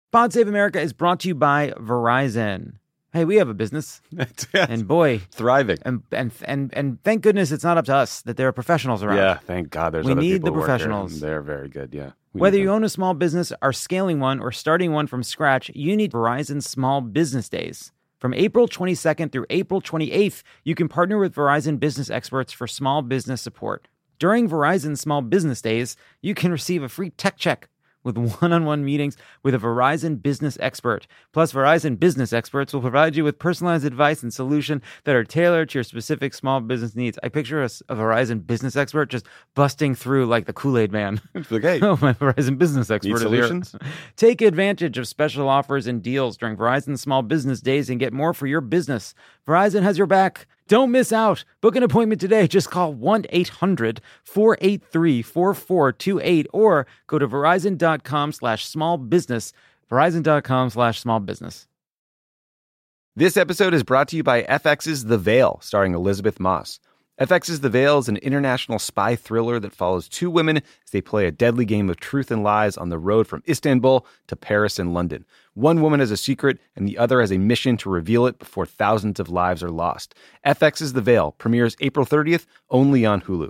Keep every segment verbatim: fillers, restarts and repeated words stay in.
Pod Save America is brought to you by Verizon. Hey, we have a business, and boy, thriving. And and and and thank goodness it's not up to us that there are professionals around. Yeah, thank God. There's we other need people the who work professionals. here. They're very good. Yeah. We Whether you own a small business, are scaling one, or starting one from scratch, you need Verizon Small Business Days. From April twenty-second through April twenty-eighth, you can partner with Verizon business experts for small business support. During Verizon Small Business Days, you can receive a free tech check with one-on-one meetings with a Verizon business expert. Plus, Verizon business experts will provide you with personalized advice and solutions that are tailored to your specific small business needs. I picture a, a Verizon business expert just busting through like the Kool-Aid man. It's like, hey, oh, my Verizon business expert need is solutions? here. Take advantage of special offers and deals during Verizon Small Business Days and get more for your business. Verizon has your back. Don't miss out. Book an appointment today. Just call one eight hundred four eight three four four two eight or go to verizon.com slash small business. Verizon.com slash small business. This episode is brought to you by F X's The Veil, starring Elizabeth Moss. F X's The Veil is an international spy thriller that follows two women as they play a deadly game of truth and lies on the road from Istanbul to Paris and London. One woman has a secret, and the other has a mission to reveal it before thousands of lives are lost. F X's The Veil premieres April thirtieth, only on Hulu.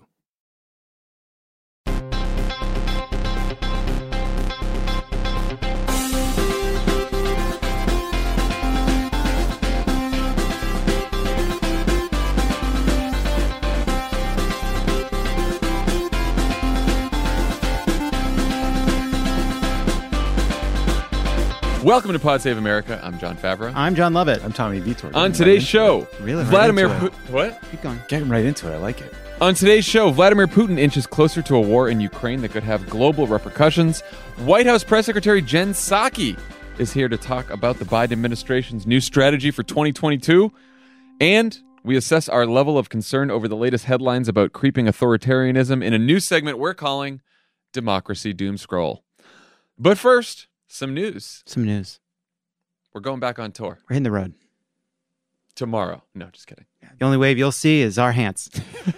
Welcome to Pod Save America. I'm John Favreau. I'm John Lovett. I'm Tommy Vitor. On today's show, Really? Right Vladimir into it. Putin. What? Keep going. Getting right into it. I like it. On today's show, Vladimir Putin inches closer to a war in Ukraine that could have global repercussions. White House Press Secretary Jen Psaki is here to talk about the Biden administration's new strategy for twenty twenty-two. And we assess our level of concern over the latest headlines about creeping authoritarianism in a new segment we're calling Democracy Doom Scroll. But first, some news. Some news. We're going back on tour We're hitting the road. tomorrow. No, just kidding. The only wave you'll see is our hands.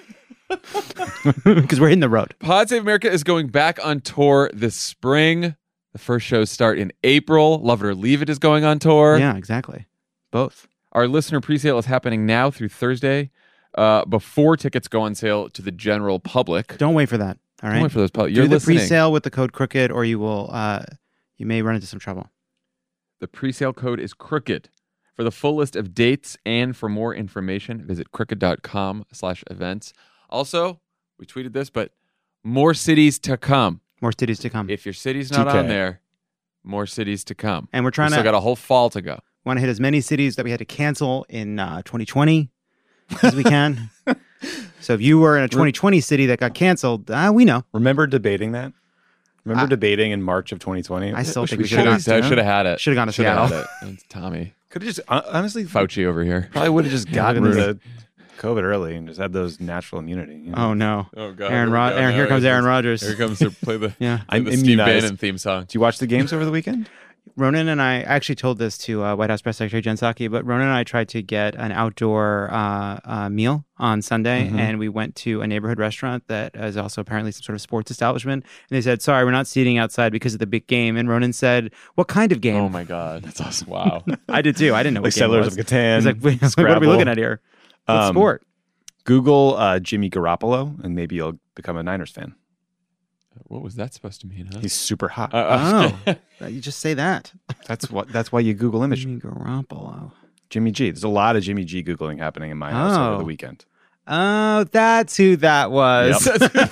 Because we're hitting the road. Pod Save America is going back on tour this spring. The first shows start in April. Love It or Leave It is going on tour. Yeah, exactly. Both. Our listener presale is happening now through Thursday uh, before tickets go on sale to the general public. Don't wait for that. All right. Don't wait for those public. You're Do the listening. pre-sale with the code Crooked, or you will, uh, you may run into some trouble. The presale code is Crooked. For the full list of dates and for more information, visit crooked.com slash events. Also, we tweeted this, but more cities to come. More cities to come. If your city's not T K. on there, more cities to come. And we're We trying still to got a whole fall to go. want to hit as many cities that we had to cancel in uh, twenty twenty as we can. So if you were in a twenty twenty city that got canceled, uh, we know. Remember debating that? Remember I- debating in March of twenty twenty? I still think we Should should have have should have had it. Should have gone to Should have Seattle. had it. It's Tommy Could have just, hon- honestly, Fauci over here. probably would have just gotten Look at rid of COVID early and just had those natural immunity. You know? Oh no, Oh God, Aaron, Rod- Aaron, here comes Aaron Rodgers. Here comes to play the Yeah, play I'm the Steve immunized. Bannon theme song. Did you watch the games over the weekend? Ronan and I actually told this to uh, White House Press Secretary Jen Psaki, but Ronan and I tried to get an outdoor uh, uh, meal on Sunday, Mhm. and we went to a neighborhood restaurant that is also apparently some sort of sports establishment. And they said, "Sorry, we're not seating outside because of the big game." And Ronan said, "What kind of game?" Oh my God, that's awesome! Wow. I did too. I didn't know Like what game it Settlers was. of Catan. I was like, Wait, what are we Scrabble. looking at here? What Um, sport? Google uh, Jimmy Garoppolo, and maybe you'll become a Niners fan. What was that supposed to mean? Huh? He's super hot. Uh, uh, Oh, you just say that. that's what. That's why you Google image Jimmy Garoppolo. Jimmy G. There's a lot of Jimmy G googling happening in my house Oh. over the weekend. Oh, that's who that was.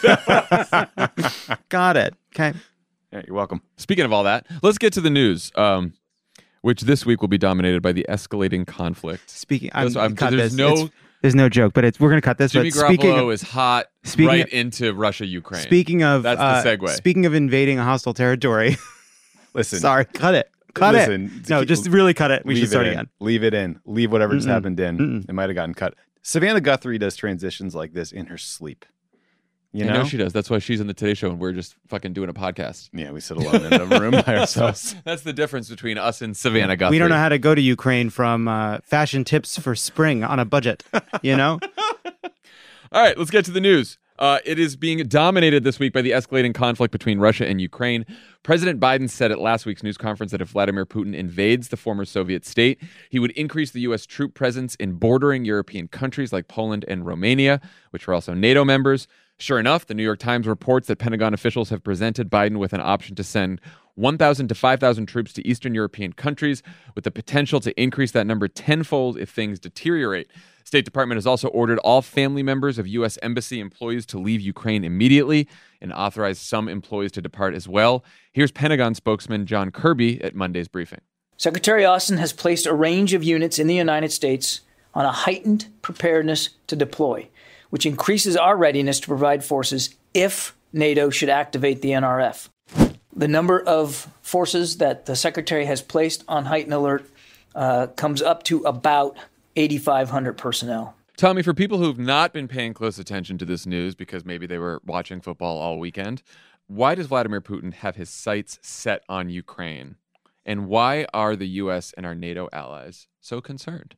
Got it. Okay. Yeah, you're welcome. Speaking of all that, let's get to the news, um, which this week will be dominated by the escalating conflict. Speaking, I'm, That's- I'm- cut there's this. no- It's- there's no joke, but it's we're gonna cut this. Jimmy but speaking, Garoppolo is hot speaking right of- into Russia, Ukraine. speaking of That's the uh, segue. Speaking of invading a hostile territory, Listen. sorry, cut it, cut Listen, it. No, keep- just really cut it. We leave should start it in. again. Leave it in. Leave whatever just Mm-mm. happened in. Mm-mm. It might have gotten cut. Savannah Guthrie does transitions like this in her sleep. You I know? know she does. That's why she's in the Today Show and we're just fucking doing a podcast. Yeah, we sit alone in a room by ourselves. That's the difference between us and Savannah Guthrie. We don't know how to go to Ukraine from uh, fashion tips for spring on a budget. You know, All right, let's get to the news. Uh, it is being dominated this week by the escalating conflict between Russia and Ukraine. President Biden said at last week's news conference that if Vladimir Putin invades the former Soviet state, he would increase the U S troop presence in bordering European countries like Poland and Romania, which are also NATO members. Sure enough, the New York Times reports that Pentagon officials have presented Biden with an option to send one thousand to five thousand troops to Eastern European countries, with the potential to increase that number tenfold if things deteriorate. State Department has also ordered all family members of U S embassy employees to leave Ukraine immediately and authorized some employees to depart as well. Here's Pentagon spokesman John Kirby at Monday's briefing. Secretary Austin has placed a range of units in the United States on a heightened preparedness to deploy, which increases our readiness to provide forces if NATO should activate the N R F. The number of forces that the Secretary has placed on heightened alert uh, comes up to about eighty-five hundred personnel. Tommy, for people who've not been paying close attention to this news because maybe they were watching football all weekend, why does Vladimir Putin have his sights set on Ukraine? And why are the U S and our NATO allies so concerned?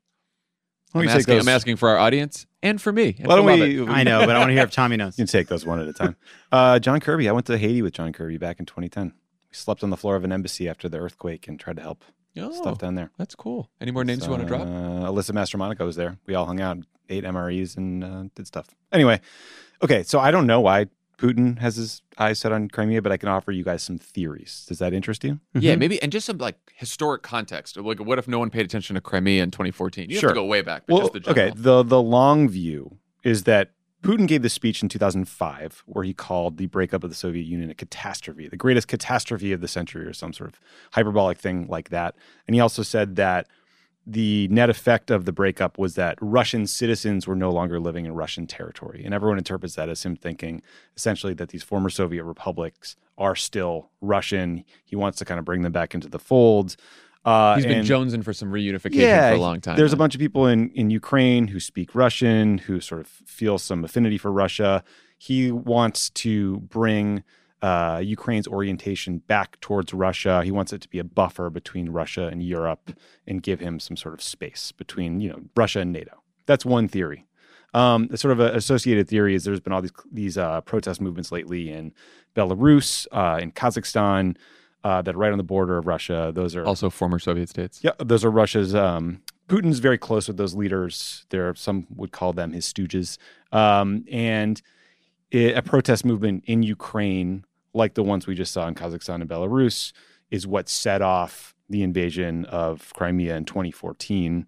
I'm asking, I'm asking for our audience and for me. And Why don't for we, Lovett. I know, but I want to hear if Tommy knows. You can take those one at a time. Uh, John Kirby. I went to Haiti with John Kirby back in twenty ten. We slept on the floor of an embassy after the earthquake and tried to help Oh, stuff down there. That's cool. Any more names So, you want to drop? Uh, Alyssa Mastromonaco was there. We all hung out, ate M R Es, and uh, did stuff. Anyway, okay, so I don't know why Putin has his eyes set on Crimea, but I can offer you guys some theories. Does that interest you? Yeah, maybe, and just some like historic context. Like, what if no one paid attention to Crimea in twenty fourteen? You Sure. have to go way back, but Well, just the general. okay, the the long view is that Putin gave this speech in two thousand five where he called the breakup of the Soviet Union a catastrophe, the greatest catastrophe of the century, or some sort of hyperbolic thing like that. And he also said that the net effect of the breakup was that Russian citizens were no longer living in Russian territory. And everyone interprets that as him thinking essentially that these former Soviet republics are still Russian. He wants to kind of bring them back into the fold. Uh, He's been and- jonesing for some reunification yeah, for a long time. There's a now. bunch of people in, in Ukraine who speak Russian, who sort of feel some affinity for Russia. He wants to bring uh, Ukraine's orientation back towards Russia. He wants it to be a buffer between Russia and Europe and give him some sort of space between, you know, Russia and NATO. That's one theory. Um, the sort of an associated theory is there's been all these these uh, protest movements lately in Belarus, uh, in Kazakhstan, uh, that are right on the border of Russia. Those are Also former Soviet states. yeah, those are Russia's. Um, Putin's very close with those leaders. There, some would call them his stooges. Um, and it, a protest movement in Ukraine, like the ones we just saw in Kazakhstan and Belarus, is what set off the invasion of Crimea in twenty fourteen.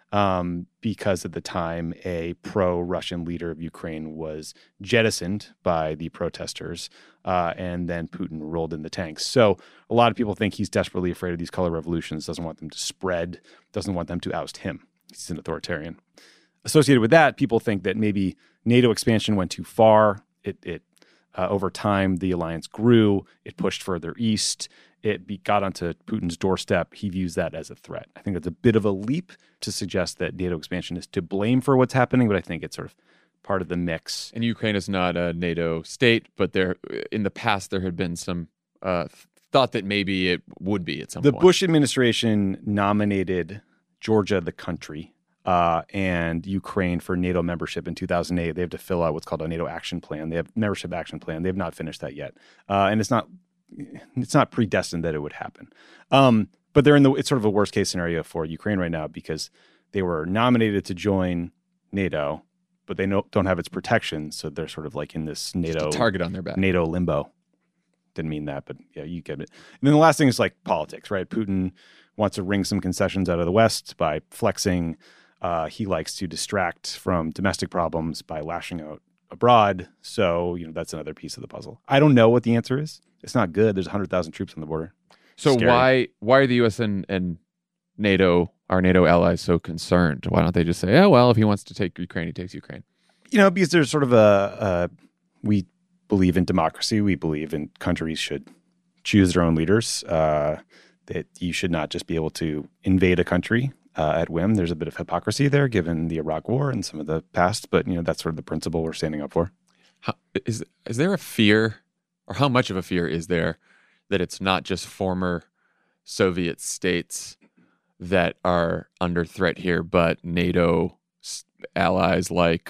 Um, because at the time, a pro-Russian leader of Ukraine was jettisoned by the protesters, uh, and then Putin rolled in the tanks. So a lot of people think he's desperately afraid of these color revolutions, doesn't want them to spread, doesn't want them to oust him. He's an authoritarian. Associated with that, people think that maybe NATO expansion went too far. It, it uh, over time, the alliance grew. It pushed further east. It be, got onto Putin's doorstep. He views that as a threat. I think that's a bit of a leap to suggest that NATO expansion is to blame for what's happening, but I think it's sort of part of the mix. And Ukraine is not a NATO state, but there, in the past, there had been some uh, thought that maybe it would be at some The point. Bush administration nominated Georgia, the country, uh, and Ukraine for NATO membership in two thousand eight. They have to fill out what's called a NATO action plan. They have membership action plan. They have not finished that yet, uh, and it's not it's not predestined that it would happen. Um, but they're in the it's sort of a worst case scenario for Ukraine right now because they were nominated to join NATO, but they no, don't have its protection, so they're sort of like in this NATO Just a target on their back. NATO limbo. Didn't mean that, but yeah, you get it. And then the last thing is like politics, right? Putin wants to wring some concessions out of the West by flexing. Uh, he likes to distract from domestic problems by lashing out abroad. So, you know, that's another piece of the puzzle. I don't know what the answer is. It's not good. There's one hundred thousand troops on the border. So Scary. why why are the U S and, and NATO, our NATO allies, so concerned? Why don't they just say, oh, well, if he wants to take Ukraine, he takes Ukraine? You know, because there's sort of a, a we believe in democracy. We believe in countries should choose their own leaders, uh, that you should not just be able to invade a country uh, at whim. There's a bit of hypocrisy there given the Iraq War and some of the past, but, you know, that's sort of the principle we're standing up for. How, is is there a fear, or how much of a fear is there, that it's not just former Soviet states that are under threat here, but NATO s- allies like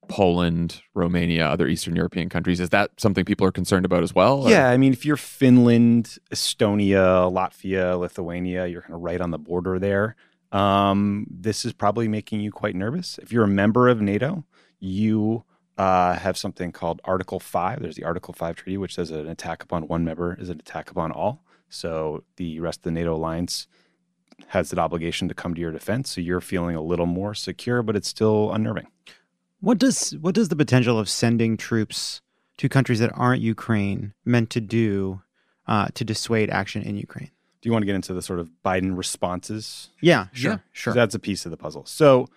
Poland, Romania, other Eastern European countries. Is that something people are concerned about as well? Or? Yeah, I mean, if you're Finland, Estonia, Latvia, Lithuania, you're kind of right on the border there. Um, this is probably making you quite nervous. If you're a member of NATO, you uh, have something called Article five. There's the Article five Treaty, which says an attack upon one member is an attack upon all. So the rest of the NATO alliance has that obligation to come to your defense. So you're feeling a little more secure, but it's still unnerving. What does what does the potential of sending troops to countries that aren't Ukraine meant to do uh, to dissuade action in Ukraine? Do you want to get into the sort of Biden responses? Yeah, sure, Yeah, sure. That's a piece of the puzzle. So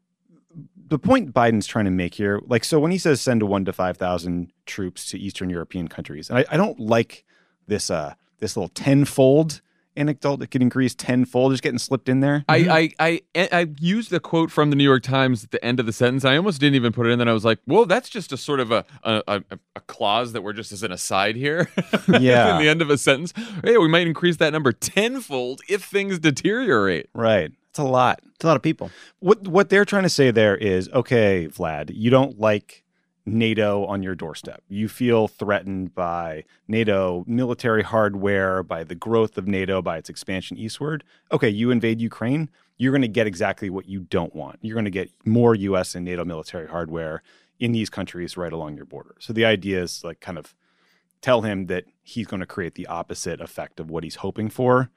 the point Biden's trying to make here, like, so when he says send one to five thousand troops to Eastern European countries, and I, I don't like this uh, this little tenfold anecdote that could increase tenfold, just getting slipped in there. I, I, I, I used the quote from the New York Times at the end of the sentence. I almost didn't even put it in. Then I was like, well, that's just a sort of a a, a, a clause that we're just as an aside here. Yeah. In the end of a sentence. Hey, we might increase that number tenfold if things deteriorate. Right. It's a lot. It's a lot of people. What what they're trying to say there is, okay, Vlad, you don't like NATO on your doorstep. You feel threatened by NATO military hardware, by the growth of NATO, by its expansion eastward. Okay, you invade Ukraine, you're going to get exactly what you don't want. You're going to get more U S and NATO military hardware in these countries right along your border. So the idea is like kind of tell him that he's going to create the opposite effect of what he's hoping for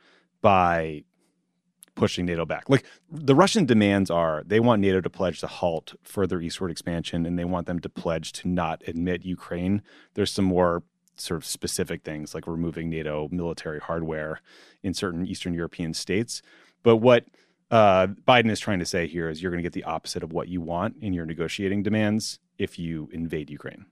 by pushing NATO back. Like the Russian demands are, they want NATO to pledge to halt further eastward expansion, and they want them to pledge to not admit Ukraine. There's some more sort of specific things like removing NATO military hardware in certain Eastern European states. But what uh, Biden is trying to say here is you're going to get the opposite of what you want in your negotiating demands if you invade Ukraine.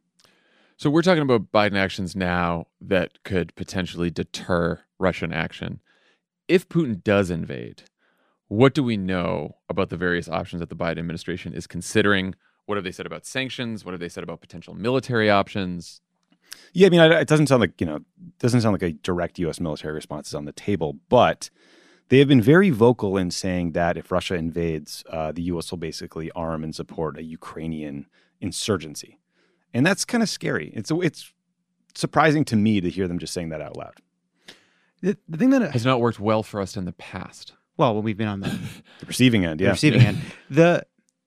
So we're talking about Biden actions now that could potentially deter Russian action. If Putin does invade, what do we know about the various options that the Biden administration is considering? What have they said about sanctions? What have they said about potential military options? Yeah, I mean, it doesn't sound like, you know, doesn't sound like a direct U S military response is on the table, but they have been very vocal in saying that if Russia invades, uh, the U S will basically arm and support a Ukrainian insurgency. And that's kind of scary. It's it's surprising to me to hear them just saying that out loud. The, the thing that Has not worked well for us in the past. well, when we've been on the, The receiving end, the yeah. receiving end, the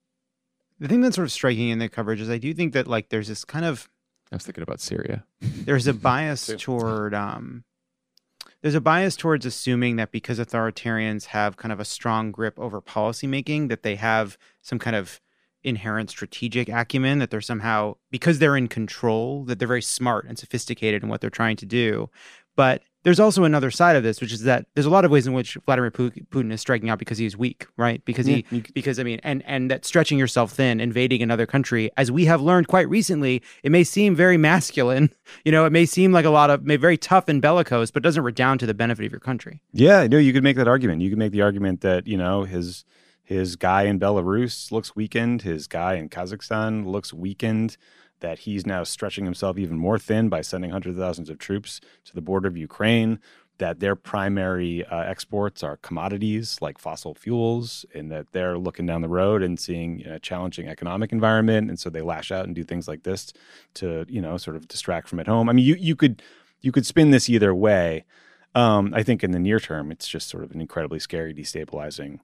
the thing that's sort of striking in the coverage is I do think that like there's this kind of I was thinking about Syria. there's a bias toward um, there's a bias towards assuming that because authoritarians have kind of a strong grip over policymaking, that they have some kind of inherent strategic acumen, that they're somehow, because they're in control, that they're very smart and sophisticated in what they're trying to do. But there's also another side of this, which is that there's a lot of ways in which Vladimir Putin is striking out because he's weak, right? Because he, Yeah, you- because I mean, and and that stretching yourself thin, invading another country, as we have learned quite recently, it may seem very masculine. You know, it may seem like a lot of, may very tough and bellicose, but doesn't redound to the benefit of your country. Yeah, no, you could make that argument. You could make the argument that, you know, his his guy in Belarus looks weakened, his guy in Kazakhstan looks weakened, that he's now stretching himself even more thin by sending hundreds of thousands of troops to the border of Ukraine, that their primary uh, exports are commodities like fossil fuels, and that they're looking down the road and seeing a challenging economic environment. And so they lash out and do things like this to, you know, sort of distract from at home. I mean, you, you could you could spin this either way. Um, I think in the near term, it's just sort of an incredibly scary, destabilizing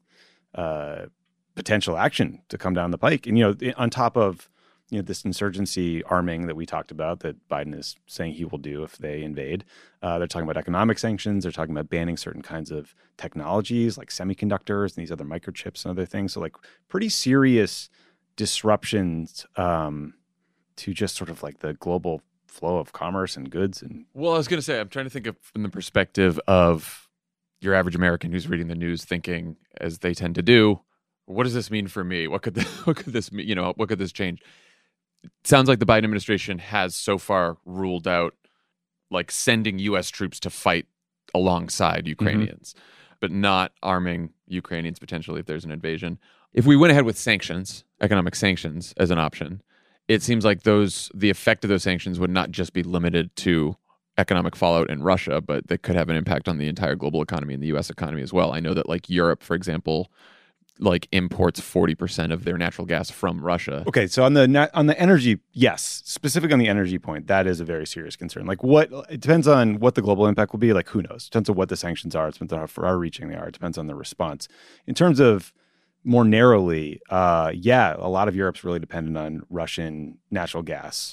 uh, potential action to come down the pike. And, you know, on top of, you know, this insurgency arming that we talked about that Biden is saying he will do if they invade. Uh, they're talking about economic sanctions. They're talking about banning certain kinds of technologies like semiconductors and these other microchips and other things. So like pretty serious disruptions um, to just sort of like the global flow of commerce and goods. And Well, I was going to say, I'm trying to think of from the perspective of your average American who's reading the news thinking, as they tend to do, what does this mean for me? What could this, what could this mean? You know, what could this change? It sounds like the Biden administration has so far ruled out like sending U S troops to fight alongside Ukrainians, mm-hmm. but not arming Ukrainians potentially if there's an invasion. If we went ahead with sanctions, economic sanctions as an option, it seems like those the effect of those sanctions would not just be limited to economic fallout in Russia, but that could have an impact on the entire global economy and the U S economy as well. I know that like Europe, for example, like imports forty percent of their natural gas from Russia. Okay, so on the na- on the energy, yes, specific on the energy point, that is a very serious concern. Like what it depends on what the global impact will be. Like who knows? It depends on what the sanctions are. It depends on how far reaching they are. It depends on the response. In terms of more narrowly, uh, yeah, a lot of Europe's really dependent on Russian natural gas.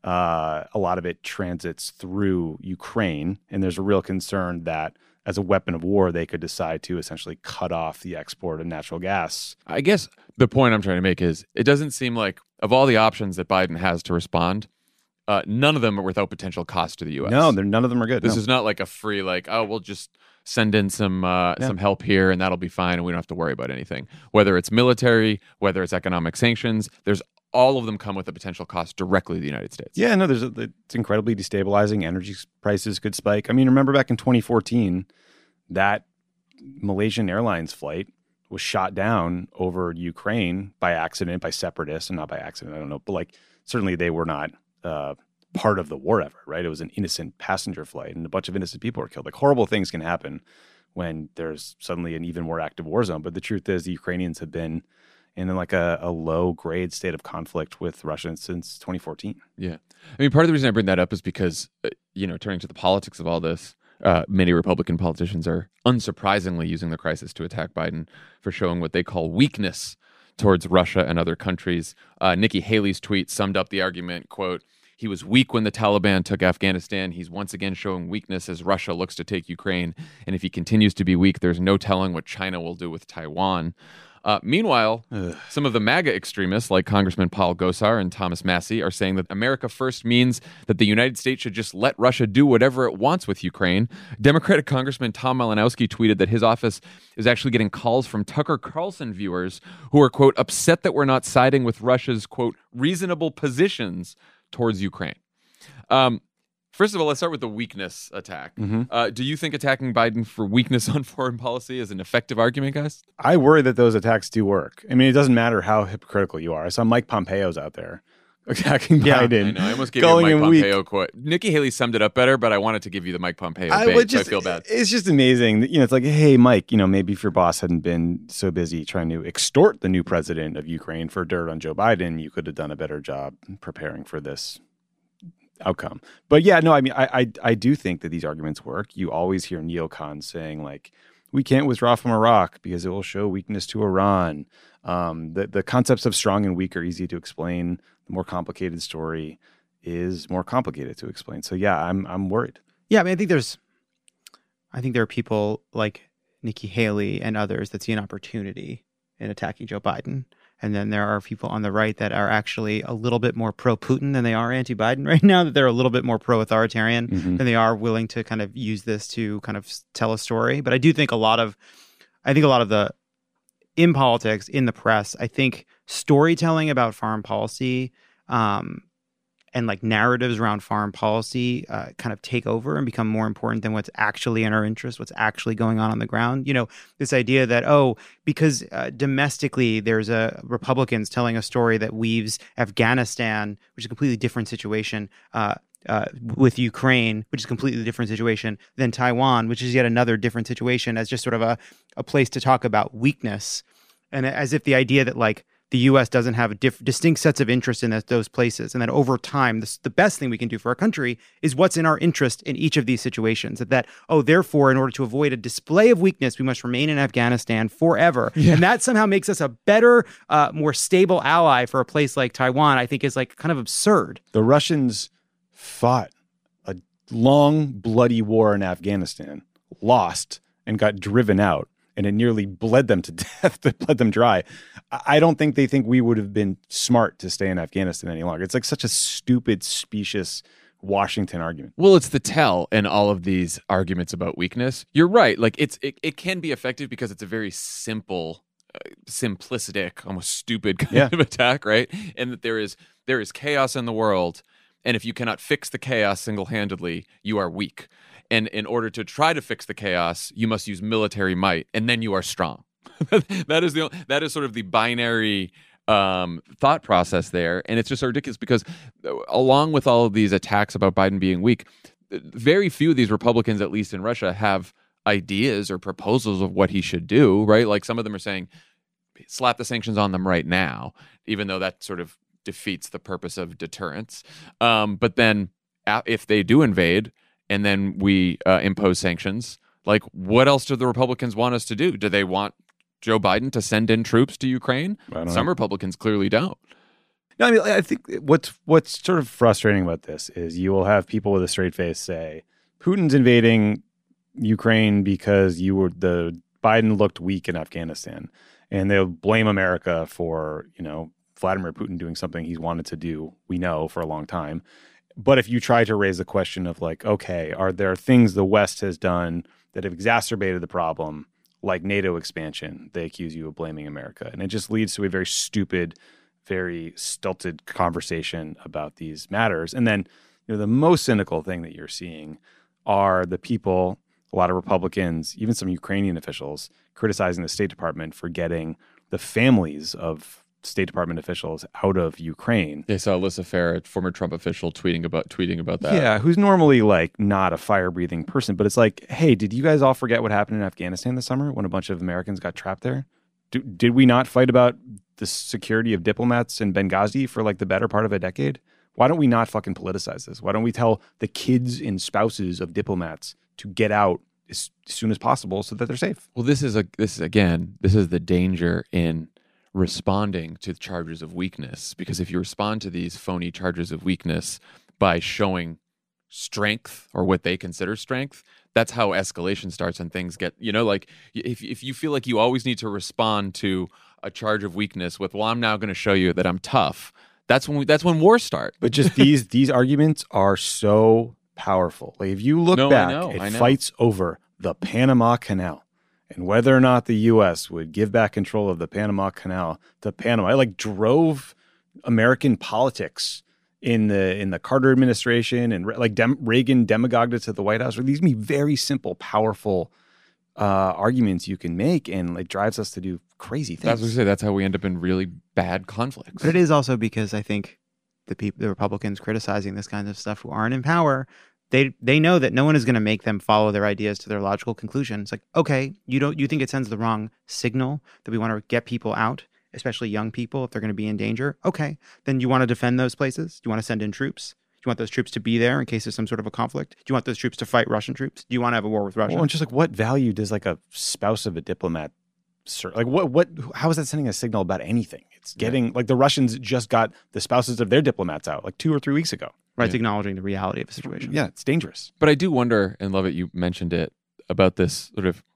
Uh, a lot of it transits through Ukraine, and there's a real concern that as a weapon of war, they could decide to essentially cut off the export of natural gas. I guess the point I'm trying to make is it doesn't seem like, of all the options that Biden has to respond, uh, none of them are without potential cost to the U S. No, none of them are good. This no. is not like a free, like, oh, we'll just send in some uh, yeah. some help here and that'll be fine and we don't have to worry about anything. Whether it's military, whether it's economic sanctions, there's all of them come with a potential cost directly to the United States. Yeah, no, there's a, it's incredibly destabilizing. Energy prices could spike. I mean, remember back in twenty fourteen, that Malaysian Airlines flight was shot down over Ukraine by accident, by separatists, and not by accident, I don't know. But like, certainly they were not uh, part of the war effort, right? It was an innocent passenger flight and a bunch of innocent people were killed. Like horrible things can happen when there's suddenly an even more active war zone. But the truth is the Ukrainians have been in like a, a low grade state of conflict with Russia since twenty fourteen. Yeah. I mean, part of the reason I bring that up is because, uh, you know, turning to the politics of all this, uh, many Republican politicians are unsurprisingly using the crisis to attack Biden for showing what they call weakness towards Russia and other countries. Uh, Nikki Haley's tweet summed up the argument, quote, "He was weak when the Taliban took Afghanistan. He's once again showing weakness as Russia looks to take Ukraine. And if he continues to be weak, there's no telling what China will do with Taiwan." Uh, meanwhile, Ugh. some of the MAGA extremists like Congressman Paul Gosar and Thomas Massie are saying that America first means that the United States should just let Russia do whatever it wants with Ukraine. Democratic Congressman Tom Malinowski tweeted that his office is actually getting calls from Tucker Carlson viewers who are, quote, upset that we're not siding with Russia's, quote, reasonable positions towards Ukraine. Um, First of all, let's start with the weakness attack. Mm-hmm. Uh, do you think attacking Biden for weakness on foreign policy is an effective argument, guys? I worry that those attacks do work. I mean, it doesn't matter how hypocritical you are. I saw Mike Pompeo's out there attacking yeah, Biden. I know. I almost gave you a Mike Pompeo weak. quote. Nikki Haley summed it up better, but I wanted to give you the Mike Pompeo I, bait, just, so I feel bad. It's just amazing. You know, it's like, hey, Mike, you know, maybe if your boss hadn't been so busy trying to extort the new president of Ukraine for dirt on Joe Biden, you could have done a better job preparing for this outcome. But yeah, no, I mean, I, I I do think that these arguments work. You always hear neocons saying like, we can't withdraw from Iraq because it will show weakness to Iran. Um, the, the concepts of strong and weak are easy to explain. The more complicated story is more complicated to explain. So yeah, I'm I'm worried. Yeah, I mean, I think there's, I think there are people like Nikki Haley and others that see an opportunity in attacking Joe Biden. And then there are people on the right that are actually a little bit more pro-Putin than they are anti-Biden right now, that they're a little bit more pro-authoritarian mm-hmm. than they are willing to kind of use this to kind of tell a story. But I do think a lot of, I think a lot of the, in politics, in the press, I think storytelling about foreign policy um, and like narratives around foreign policy uh, kind of take over and become more important than what's actually in our interest, what's actually going on on the ground. You know, this idea that, oh, because uh, domestically there's a Republicans telling a story that weaves Afghanistan, which is a completely different situation, uh, uh, with Ukraine, which is a completely different situation, than Taiwan, which is yet another different situation, as just sort of a, a place to talk about weakness. And as if the idea that like, the U S doesn't have diff- distinct sets of interest in that, those places. And that over time, this, the best thing we can do for our country is what's in our interest in each of these situations. That, that, oh, therefore, in order to avoid a display of weakness, we must remain in Afghanistan forever. Yeah. And that somehow makes us a better, uh, more stable ally for a place like Taiwan, I think is like kind of absurd. The Russians fought a long, bloody war in Afghanistan, lost, and got driven out. And it nearly bled them to death, bled them dry. I don't think they think we would have been smart to stay in Afghanistan any longer. It's like such a stupid, specious Washington argument. Well, it's the tell in all of these arguments about weakness. You're right. Like it's it, it can be effective because it's a very simple, uh, simplistic, almost stupid kind yeah. of attack, right? And that there is there is chaos in the world, and if you cannot fix the chaos single-handedly, you are weak. And in order to try to fix the chaos, you must use military might, and then you are strong. that is the that is sort of the binary um, thought process there, and it's just so ridiculous because, along with all of these attacks about Biden being weak, very few of these Republicans, at least in Russia, have ideas or proposals of what he should do. Right? Like some of them are saying, slap the sanctions on them right now, even though that sort of defeats the purpose of deterrence. Um, but then uh, if they do invade and then we uh, impose sanctions, like what else do the Republicans want us to do? Do they want Joe Biden to send in troops to Ukraine? Some know. Republicans clearly don't. No, I mean, I think what's what's sort of frustrating about this is you will have people with a straight face say Putin's invading Ukraine because you were the Biden looked weak in Afghanistan, and they'll blame America for, you know, Vladimir Putin doing something he's wanted to do, we know, for a long time. But if you try to raise the question of like, okay, are there things the West has done that have exacerbated the problem, like NATO expansion, they accuse you of blaming America. And it just leads to a very stupid, very stilted conversation about these matters. And then, you know, the most cynical thing that you're seeing are the people, a lot of Republicans, even some Ukrainian officials, criticizing the State Department for getting the families of State Department officials out of Ukraine. They saw Alyssa Farrett, former Trump official, tweeting about tweeting about that. Yeah, who's normally like not a fire-breathing person, but it's like, hey, did you guys all forget what happened in Afghanistan this summer when a bunch of Americans got trapped there? Do, did we not fight about the security of diplomats in Benghazi for like the better part of a decade? Why don't we not fucking politicize this? Why don't we tell the kids and spouses of diplomats to get out as, as soon as possible so that they're safe? Well, this is a this is again, this is the danger in responding to charges of weakness, because if you respond to these phony charges of weakness by showing strength or what they consider strength, that's how escalation starts and things get, you know, like if if you feel like you always need to respond to a charge of weakness with, well, I'm now going to show you that I'm tough. That's when we, that's when wars start. But just these these arguments are so powerful. Like if you look No, I back know, I at know. fights over the Panama Canal and whether or not the U S would give back control of the Panama Canal to Panama, it like drove American politics in the in the Carter administration, and like Dem- Reagan demagogued it to the White House. These can be very simple, powerful uh, arguments you can make, and it drives us to do crazy things. That's what I say. That's how we end up in really bad conflicts. But it is also because I think the people, the Republicans criticizing this kind of stuff who aren't in power, they they know that no one is going to make them follow their ideas to their logical conclusion. It's like, okay, you don't you think it sends the wrong signal that we want to get people out, especially young people, if they're going to be in danger? Okay, then you want to defend those places? Do you want to send in troops? Do you want those troops to be there in case there's some sort of a conflict? Do you want those troops to fight Russian troops? Do you want to have a war with Russia? Well, and just like what value does like a spouse of a diplomat serve? Like what what how is that sending a signal about anything? It's getting like the Russians just got the spouses of their diplomats out like two or three weeks ago. Right, it's acknowledging the reality of the situation. Yeah, it's dangerous. But I do wonder, and Lovett, you mentioned it, about this sort of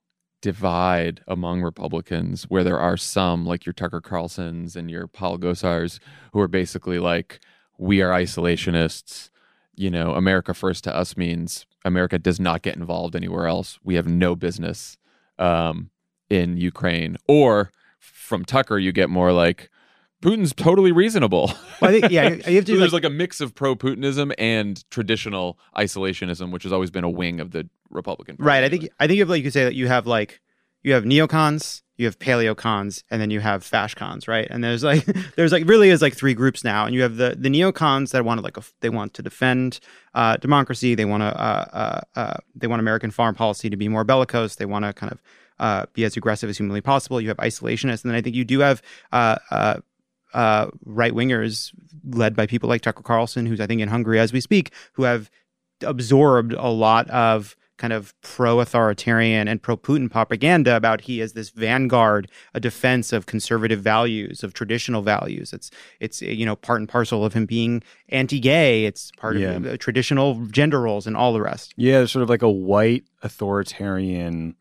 divide among Republicans where there are some, like your Tucker Carlsons and your Paul Gosars, who are basically like, we are isolationists. You know, America first to us means America does not get involved anywhere else. We have no business um, in Ukraine. Or from Tucker, you get more like, Putin's totally reasonable. Well, I think, yeah, you have to So there's like, like a mix of pro-Putinism and traditional isolationism, which has always been a wing of the Republican Party. right. I think I think you have like you could say that you have like you have neocons, you have paleocons, and then you have fashcons, right? And there's like there's like really is like three groups now, and you have the the neocons that want to like a, they want to defend uh, democracy, they want to uh, uh, uh, they want American foreign policy to be more bellicose, they want to kind of uh, be as aggressive as humanly possible. You have isolationists, and then I think you do have uh, uh, uh, right wingers led by people like Tucker Carlson, who's I think in Hungary as we speak, who have absorbed a lot of kind of pro-authoritarian and pro-Putin propaganda about he is this vanguard, a defense of conservative values, of traditional values. It's, it's you know, part and parcel of him being anti-gay. It's part Yeah. of uh, traditional gender roles and all the rest. Yeah, there's sort of like a white authoritarian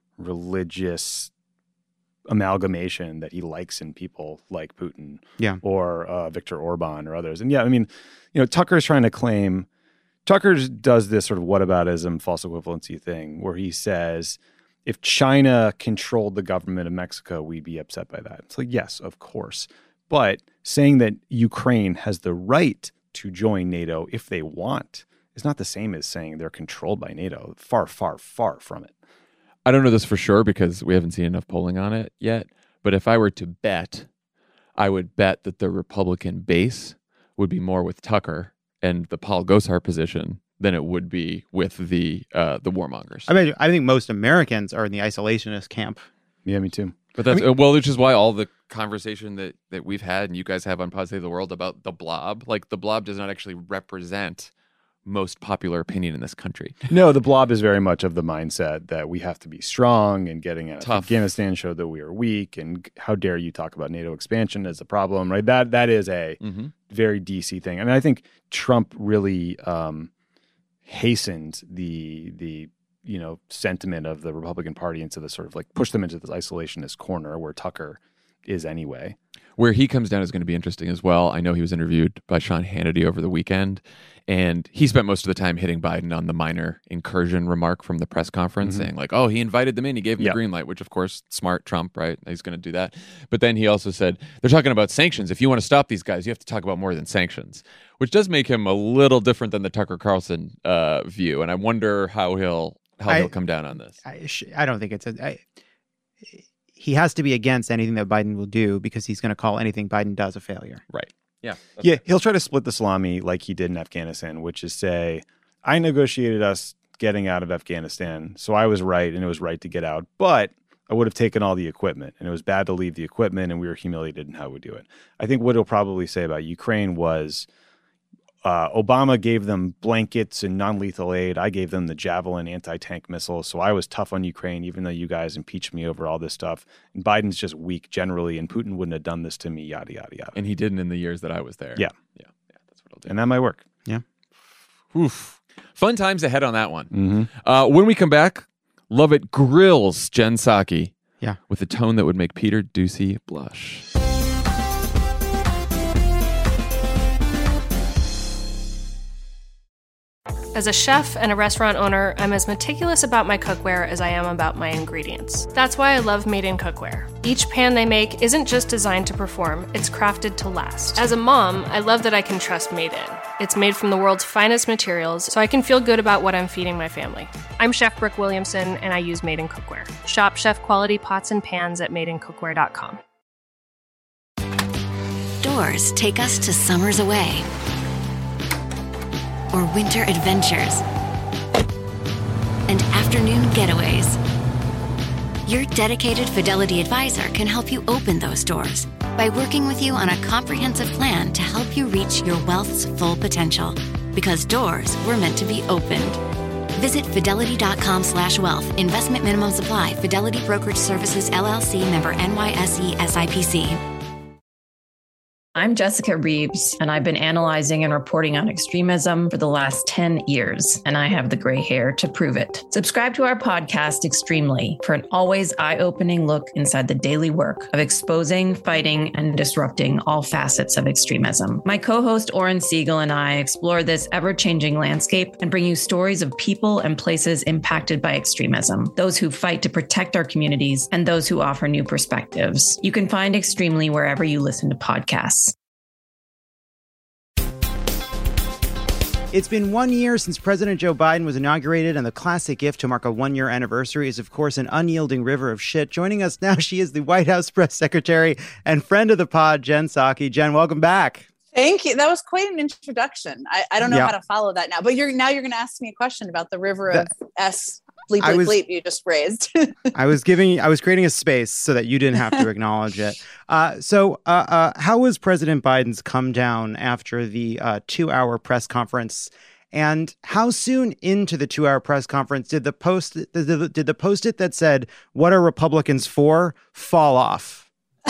religious amalgamation that he likes in people like Putin Yeah. or uh, Viktor Orban or others. And yeah, I mean, you know, Tucker's trying to claim, Tucker does this sort of whataboutism, false equivalency thing where he says, if China controlled the government of Mexico, we'd be upset by that. It's like, yes, of course. But saying that Ukraine has the right to join NATO if they want is not the same as saying they're controlled by NATO. Far, far, far from it. I don't know this for sure because we haven't seen enough polling on it yet. But if I were to bet, I would bet that the Republican base would be more with Tucker and the Paul Gosar position than it would be with the uh, the warmongers. I mean, I think most Americans are in the isolationist camp. Yeah, me too. But that's, I mean, well, which is why all the conversation that, that we've had and you guys have on Pod Save the World about the blob, like the blob does not actually represent most popular opinion in this country. No, the blob is very much of the mindset that we have to be strong, and getting out of Tough. Afghanistan showed that we are weak, and how dare you talk about NATO expansion as a problem, right? That That is a Mm-hmm. very D C thing. I mean, I think Trump really um, hastened the the you know sentiment of the Republican Party into the sort of like push them into this isolationist corner where Tucker is anyway. Where he comes down is going to be interesting as well. I know he was interviewed by Sean Hannity over the weekend, and he spent most of the time hitting Biden on the minor incursion remark from the press conference, Mm-hmm. saying like, oh, he invited them in, he gave them Yeah. the green light, which of course, smart Trump, right? He's going to do that. But then he also said, they're talking about sanctions. If you want to stop these guys, you have to talk about more than sanctions, which does make him a little different than the Tucker Carlson uh, view. And I wonder how he'll how I- he'll come down on this. I, sh- I don't think it's a. I, he has to be against anything that Biden will do because he's going to call anything Biden does a failure. Right. Yeah. Yeah, he'll try to split the salami like he did in Afghanistan, which is say, I negotiated us getting out of Afghanistan, so I was right, and it was right to get out, but I would have taken all the equipment, and it was bad to leave the equipment, and we were humiliated in how we do it. I think what he'll probably say about Ukraine was, uh, Obama gave them blankets and non-lethal aid. I gave them the Javelin anti-tank missiles, so I was tough on Ukraine, even though you guys impeached me over all this stuff. And Biden's just weak generally, and Putin wouldn't have done this to me, yada, yada, yada. And he didn't in the years that I was there. Yeah. Yeah. Yeah. That's what I'll do. And that might work. Oof. Fun times ahead on that one. Mm-hmm. Uh, when we come back, Lovett grills Jen Psaki. Yeah. With a tone that would make Peter Doocy blush. As a chef and a restaurant owner, I'm as meticulous about my cookware as I am about my ingredients. That's why I love Made in Cookware. Each pan they make isn't just designed to perform, it's crafted to last. As a mom, I love that I can trust Made In. It's made from the world's finest materials, so I can feel good about what I'm feeding my family. I'm Chef Brooke Williamson, and I use Made in Cookware. Shop chef quality pots and pans at made in cookware dot com. Doors take us to summers away, or winter adventures, and afternoon getaways. Your dedicated Fidelity advisor can help you open those doors by working with you on a comprehensive plan to help you reach your wealth's full potential. Because doors were meant to be opened. Visit fidelity.com slash wealth. Investment minimum supply. Fidelity Brokerage Services, L L C, member N Y S E S I P C. I'm Jessica Reeves, and I've been analyzing and reporting on extremism for the last ten years, and I have the gray hair to prove it. Subscribe to our podcast, Extremely, for an always eye-opening look inside the daily work of exposing, fighting, and disrupting all facets of extremism. My co-host, Oren Siegel, and I explore this ever-changing landscape and bring you stories of people and places impacted by extremism, those who fight to protect our communities, and those who offer new perspectives. You can find Extremely wherever you listen to podcasts. It's been one year since President Joe Biden was inaugurated, and the classic gift to mark a one-year anniversary is, of course, an unyielding river of shit. Joining us now, she is the White House press secretary and friend of the pod, Jen Psaki. Jen, welcome back. Thank you. That was quite an introduction. I, I don't know Yeah. how to follow that now, but you're now you're going to ask me a question about the river of That- S bleep I bleep was- bleep you just raised. I was giving, I was creating a space so that you didn't have to acknowledge it. Uh, so, uh, uh, how was President Biden's come down after the uh, two-hour press conference? And how soon into the two-hour press conference did the post did the, did the post-it that said "What are Republicans for?" fall off?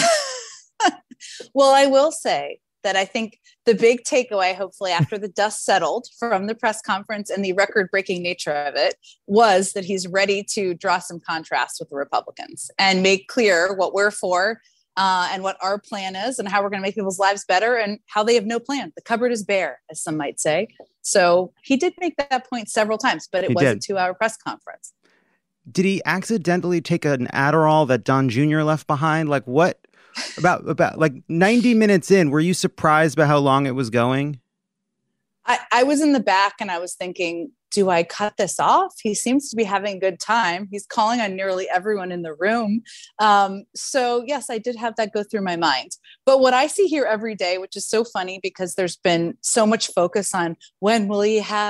Well, I will say that I think the big takeaway, hopefully after the dust settled from the press conference and the record-breaking nature of it, was that he's ready to draw some contrast with the Republicans and make clear what we're for uh, and what our plan is and how we're going to make people's lives better and how they have no plan. The cupboard is bare, as some might say. So he did make that point several times, but it He was a did. two-hour press conference. Did he accidentally take an Adderall that Don Junior left behind? Like what? About about like ninety minutes in, were you surprised by how long it was going? I, I was in the back and I was thinking, do I cut this off? He seems to be having a good time. He's calling on nearly everyone in the room. Um, so yes, I did have that go through my mind. But what I see here every day, which is so funny because there's been so much focus on when will he have a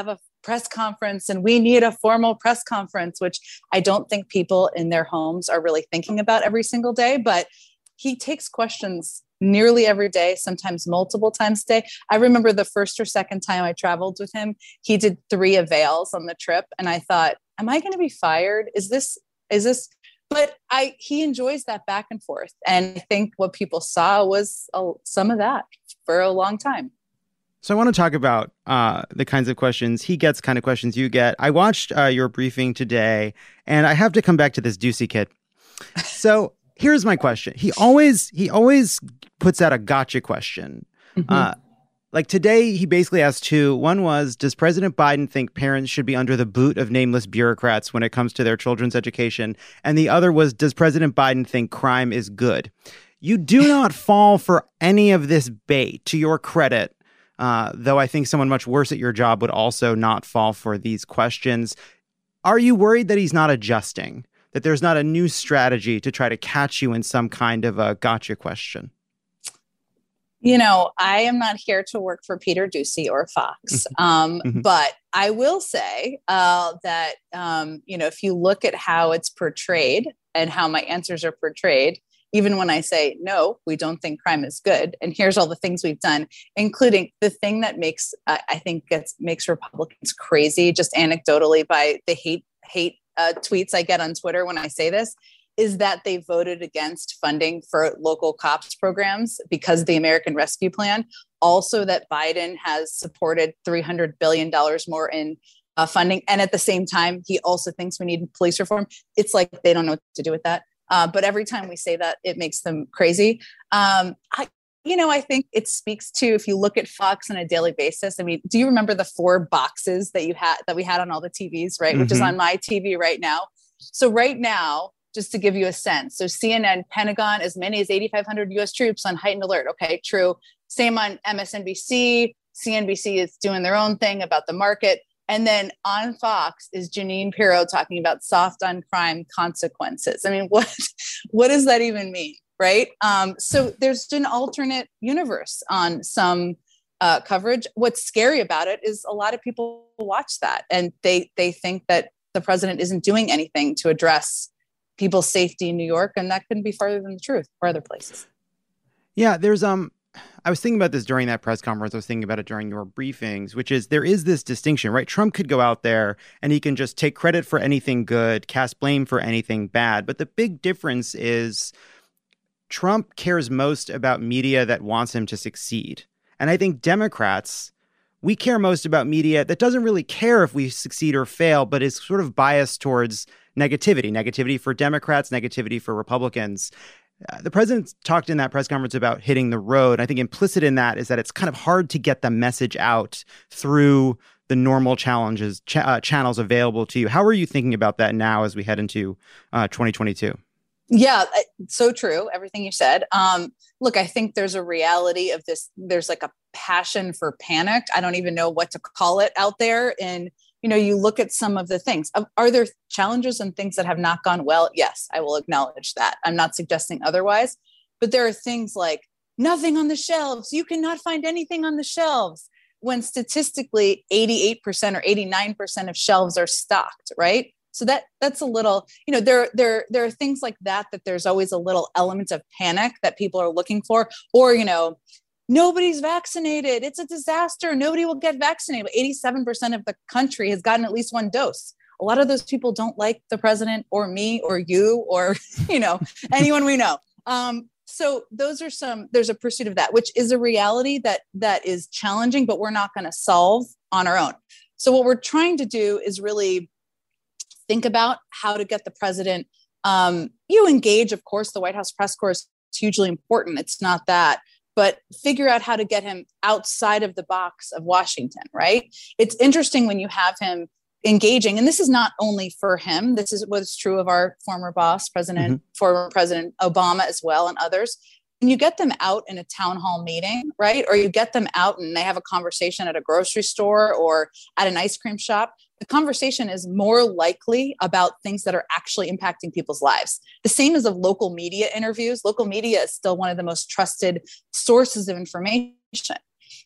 press conference and we need a formal press conference, which I don't think people in their homes are really thinking about every single day. But he takes questions nearly every day, sometimes multiple times a day. I remember the first or second time I traveled with him, he did three avails on the trip. And I thought, am I going to be fired? Is this, is this, but I, he enjoys that back and forth. And I think what people saw was a, some of that for a long time. So I want to talk about uh, the kinds of questions he gets, kind of questions you get. I watched uh, your briefing today, and I have to come back to this Doocy kid. So here's my question. He always he always puts out a gotcha question. Mm-hmm. Uh, like today, he basically asked two. One was, does President Biden think parents should be under the boot of nameless bureaucrats when it comes to their children's education? And the other was, does President Biden think crime is good? You do not fall for any of this bait, to your credit. Uh, though I think someone much worse at your job would also not fall for these questions. Are you worried that he's not adjusting, that there's not a new strategy to try to catch you in some kind of a gotcha question? You know, I am not here to work for Peter Doocy or Fox, um, mm-hmm. but I will say uh, that, um, you know, if you look at how it's portrayed and how my answers are portrayed, even when I say, no, we don't think crime is good. And here's all the things we've done, including the thing that makes, uh, I think gets, makes Republicans crazy, just anecdotally by the hate, hate uh, tweets I get on Twitter when I say this, is that they voted against funding for local cops programs because of the American Rescue Plan. Also that Biden has supported three hundred billion dollars more in uh, funding. And at the same time, he also thinks we need police reform. It's like they don't know what to do with that. Uh, but every time we say that, it makes them crazy. Um, I, you know, I think it speaks to, if you look at Fox on a daily basis, I mean, do you remember the four boxes that you had, that we had on all the T Vs, right? Mm-hmm. Which is on my T V right now. So right now, just to give you a sense. So C N N, Pentagon, as many as eighty-five hundred U S troops on heightened alert. Okay, true. Same on M S N B C. C N B C is doing their own thing about the market. And then on Fox is Jeanine Pirro talking about soft on crime consequences. I mean, what, what does that even mean? Right. Um, so there's an alternate universe on some uh, coverage. What's scary about it is a lot of people watch that and they, they think that the president isn't doing anything to address people's safety in New York. And that couldn't be farther than the truth for other places. Yeah, there's, um, I was thinking about this during that press conference. I was thinking about it during your briefings, which is there is this distinction, right? Trump could go out there and he can just take credit for anything good, cast blame for anything bad. But the big difference is Trump cares most about media that wants him to succeed. And I think Democrats, we care most about media that doesn't really care if we succeed or fail, but is sort of biased towards negativity, negativity for Democrats, negativity for Republicans. Uh, the president talked in that press conference about hitting the road. I think implicit in that is that it's kind of hard to get the message out through the normal challenges, ch- uh, channels available to you. How are you thinking about that now as we head into uh, twenty twenty-two? Yeah, so true. Everything you said. Um, look, I think there's a reality of this. There's like a passion for panic. I don't even know what to call it out there. And, you know, you look at some of the things. Are there challenges and things that have not gone well? Yes, I will acknowledge that. I'm not suggesting otherwise. But there are things like nothing on the shelves. You cannot find anything on the shelves when statistically eighty-eight percent or eighty-nine percent of shelves are stocked, right? So that that's a little, you know, there, there, there are things like that, that there's always a little element of panic that people are looking for, or, you know, nobody's vaccinated. It's a disaster. Nobody will get vaccinated. eighty-seven percent of the country has gotten at least one dose. A lot of those people don't like the president or me or you or, you know, anyone we know. Um, so those are some, there's a pursuit of that, which is a reality that that is challenging, but we're not going to solve on our own. So what we're trying to do is really think about how to get the president, um, you engage, of course, the White House press corps is hugely important. It's not that, but figure out how to get him outside of the box of Washington, right? It's interesting when you have him engaging, and this is not only for him, this is what's true of our former boss, President, mm-hmm. former President Obama as well, and others. When you get them out in a town hall meeting, right? Or you get them out and they have a conversation at a grocery store or at an ice cream shop, the conversation is more likely about things that are actually impacting people's lives. The same as of local media interviews. Local media is still one of the most trusted sources of information.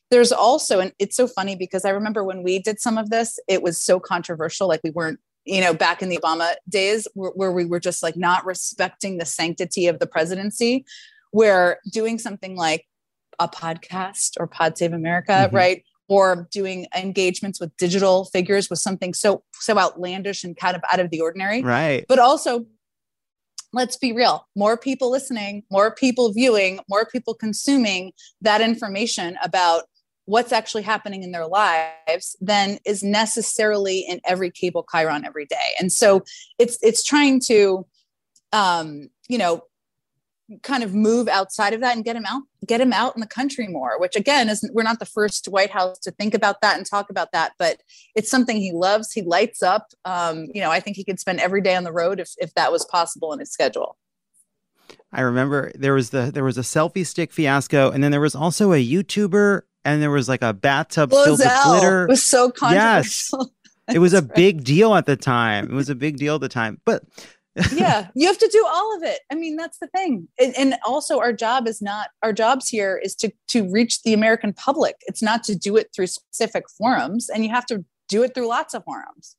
there's also, and it's so funny because I remember when we did some of this, it was so controversial. Like we weren't, you know, back in the Obama days where, where we were just like not respecting the sanctity of the presidency, where doing something like a podcast or Pod Save America, mm-hmm. right? Or doing engagements with digital figures was something so, so outlandish and kind of out of the ordinary. Right. But also, let's be real, more people listening, more people viewing, more people consuming that information about what's actually happening in their lives than is necessarily in every cable chyron every day. And so it's, it's trying to, um, you know, kind of move outside of that and get him out, get him out in the country more, which again, isn't, we're not the first White House to think about that and talk about that, but it's something he loves. He lights up. Um, you know, I think he could spend every day on the road if, if that was possible in his schedule. I remember there was the, there was a selfie stick fiasco, and then there was also a YouTuber, and there was like a bathtub filled with glitter. It was so controversial. Yes. It was a big deal at the time. It was a big deal at the time, but yeah, you have to do all of it. I mean, that's the thing. And, and also our job is not, our jobs here is to, to reach the American public. It's not to do it through specific forums, and you have to do it through lots of forums.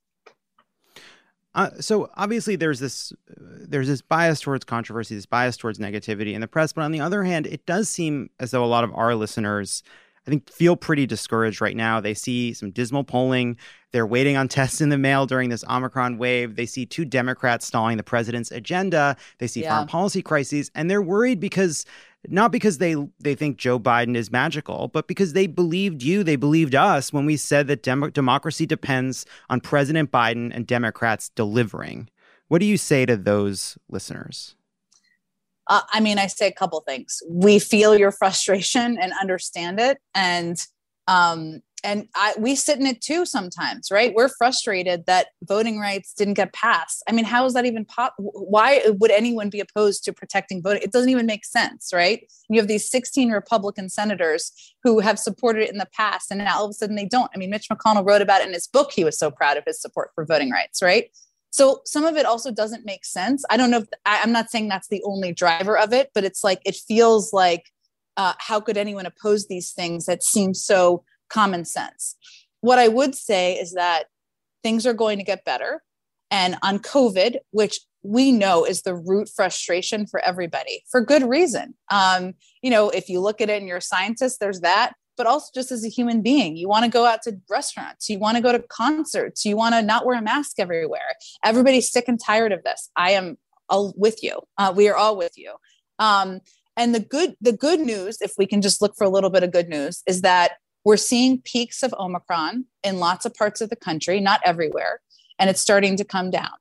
Uh, so obviously there's this, uh, there's this bias towards controversy, this bias towards negativity in the press. But on the other hand, it does seem as though a lot of our listeners, I think, feel pretty discouraged right now. They see some dismal polling. They're waiting on tests in the mail during this Omicron wave. They see two Democrats stalling the president's agenda. They see yeah. foreign policy crises, and they're worried because not because they they think Joe Biden is magical, but because they believed you, they believed us when we said that dem- democracy depends on President Biden and Democrats delivering. What do you say to those listeners? Uh, I mean, I say a couple things. We feel your frustration and understand it. And um, and I, we sit in it too sometimes, right? We're frustrated that voting rights didn't get passed. I mean, how is that even pop? Why would anyone be opposed to protecting voting? It doesn't even make sense, right? You have these sixteen Republican senators who have supported it in the past, and now all of a sudden they don't. I mean, Mitch McConnell wrote about it in his book. He was so proud of his support for voting rights, right? So some of it also doesn't make sense. I don't know if I, I'm not saying that's the only driver of it, but it's like, it feels like, uh, how could anyone oppose these things that seem so common sense? What I would say is that things are going to get better. And on COVID, which we know is the root frustration for everybody, for good reason. Um, you know, if you look at it and you're a scientist, there's that. But also just as a human being, you want to go out to restaurants, you want to go to concerts, you want to not wear a mask everywhere. Everybody's sick and tired of this. I am all with you. Uh, we are all with you. Um, and the good, the good news, if we can just look for a little bit of good news, is that we're seeing peaks of Omicron in lots of parts of the country, not everywhere, and it's starting to come down.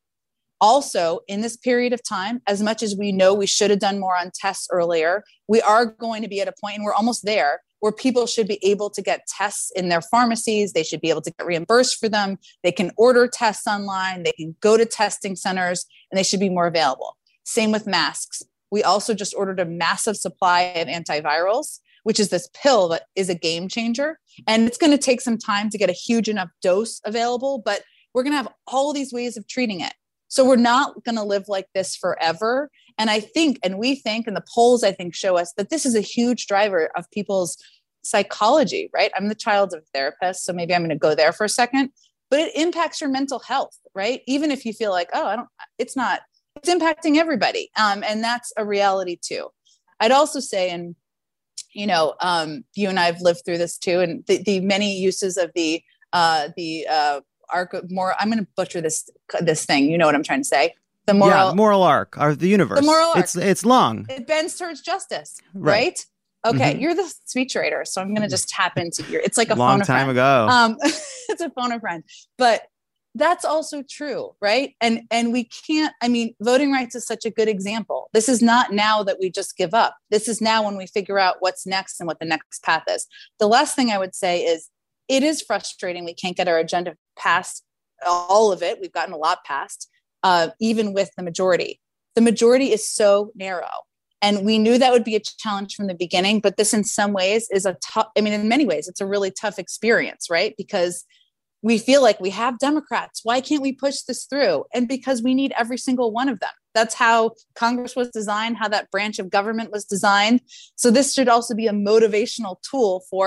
Also, in this period of time, as much as we know we should have done more on tests earlier, we are going to be at a point, and we're almost there, where people should be able to get tests in their pharmacies. They should be able to get reimbursed for them. They can order tests online. They can go to testing centers, and they should be more available. Same with masks. We also just ordered a massive supply of antivirals, which is this pill that is a game changer. And it's going to take some time to get a huge enough dose available, but we're going to have all these ways of treating it. So we're not going to live like this forever. And I think, and we think, and the polls, I think, show us that this is a huge driver of people's psychology, right? I'm the child of a therapist, so maybe I'm going to go there for a second, but it impacts your mental health, right? Even if you feel like, oh, I don't, it's not, it's impacting everybody. Um, and that's a reality too. I'd also say, and, you know, um, you and I have lived through this too, and the, the many uses of the, uh, the, uh, arc of more, I'm going to butcher this, this thing. You know what I'm trying to say? The moral, yeah, moral arc of the universe. The moral arc. It's, it's long. It bends towards justice, right? right? Okay. Mm-hmm. You're the speechwriter. So I'm going to just tap into your, it's like a long phone time a friend. ago. Um, it's a phone a friend, but that's also true. Right. And, and we can't, I mean, voting rights is such a good example. This is not now that we just give up. This is now when we figure out what's next and what the next path is. The last thing I would say is it is frustrating. We can't get our agenda passed, all of it. We've gotten a lot passed, uh, even with the majority. The majority is so narrow. And we knew that would be a challenge from the beginning, but this in some ways is a tough, I mean, in many ways, it's a really tough experience, right? Because we feel like we have Democrats. Why can't we push this through? And because we need every single one of them. That's how Congress was designed, how that branch of government was designed. So this should also be a motivational tool for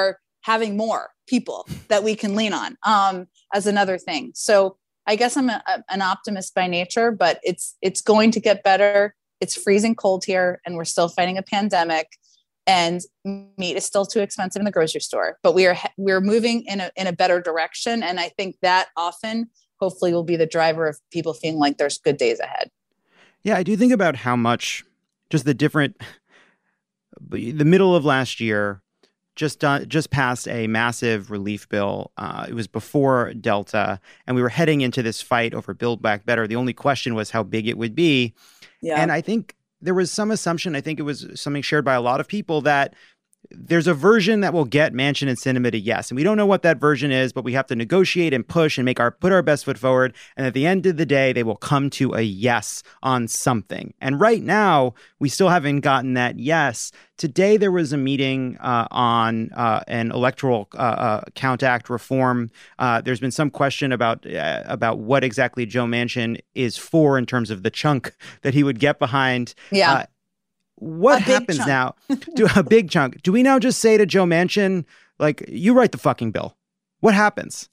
having more people that we can lean on um, as another thing. So I guess I'm a, a, an optimist by nature, but it's it's going to get better. It's freezing cold here, and we're still fighting a pandemic, and meat is still too expensive in the grocery store. But we are we're moving in a in a better direction, and I think that often, hopefully, will be the driver of people feeling like there's good days ahead. Yeah, I do think about how much just the different, the middle of last year, just uh, just passed a massive relief bill. Uh, it was before Delta, and we were heading into this fight over Build Back Better. The only question was how big it would be. Yeah. And I think there was some assumption, I think it was something shared by a lot of people, that there's a version that will get Manchin and Sinema to yes. And we don't know what that version is, but we have to negotiate and push and make our put our best foot forward. And at the end of the day, they will come to a yes on something. And right now, we still haven't gotten that yes. Today, there was a meeting uh, on uh, an electoral uh, uh, count act reform. Uh, there's been some question about uh, about what exactly Joe Manchin is for in terms of the chunk that he would get behind. Yeah. Uh, What happens chunk. now? Do a big chunk. Do we now just say to Joe Manchin, like, you write the fucking bill? What happens?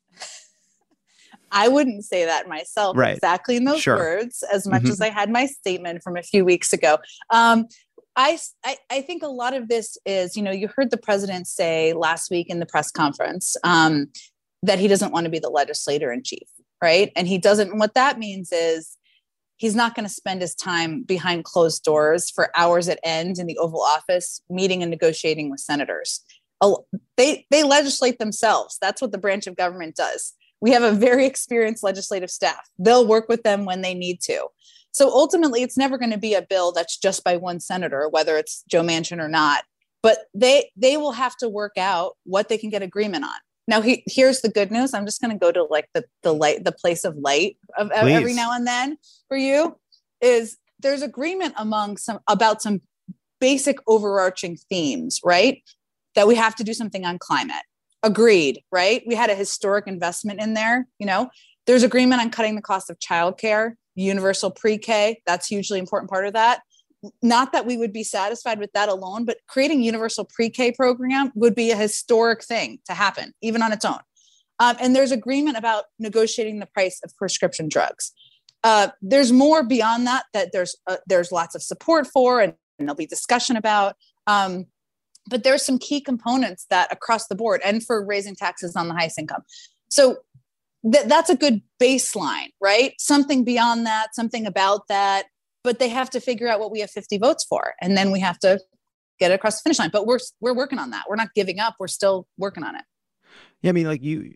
I wouldn't say that myself right. exactly in those sure. words, as much mm-hmm. as I had my statement from a few weeks ago. Um, I, I, I think a lot of this is, you know, you heard the president say last week in the press conference um, that he doesn't want to be the legislator in chief, right? And he doesn't, and what that means is, he's not going to spend his time behind closed doors for hours at end in the Oval Office, meeting and negotiating with senators. They they legislate themselves. That's what the branch of government does. We have a very experienced legislative staff. They'll work with them when they need to. So ultimately, it's never going to be a bill that's just by one senator, whether it's Joe Manchin or not. But they they will have to work out what they can get agreement on. Now, he, here's the good news. I'm just going to go to like the the light, the place of light of, of every now and then for you. Is there's agreement among some about some basic overarching themes, right? That we have to do something on climate. Agreed, right? We had a historic investment in there. You know, there's agreement on cutting the cost of childcare, universal pre-K. That's a hugely important part of that. Not that we would be satisfied with that alone, but creating universal pre-K program would be a historic thing to happen, even on its own. Um, and there's agreement about negotiating the price of prescription drugs. Uh, there's more beyond that, that there's uh, there's lots of support for, and, and there'll be discussion about. Um, but there's some key components that across the board, and for raising taxes on the highest income. So th- that's a good baseline, right? Something beyond that, something about that. But they have to figure out what we have fifty votes for. And then we have to get it across the finish line. But we're we're working on that. We're not giving up. We're still working on it. Yeah, I mean, like you,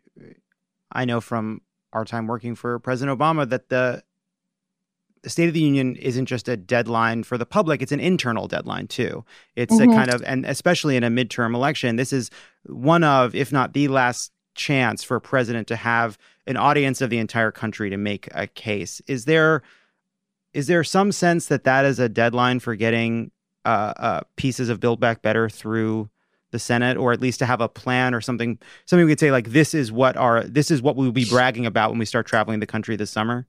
I know from our time working for President Obama that the, the State of the Union isn't just a deadline for the public. It's an internal deadline, too. It's mm-hmm. a kind of, and especially in a midterm election, this is one of, if not the last chance for a president to have an audience of the entire country to make a case. Is there... Is there some sense that that is a deadline for getting uh, uh, pieces of Build Back Better through the Senate, or at least to have a plan or something? Something we could say like, this is what our this is what we'll be bragging about when we start traveling the country this summer.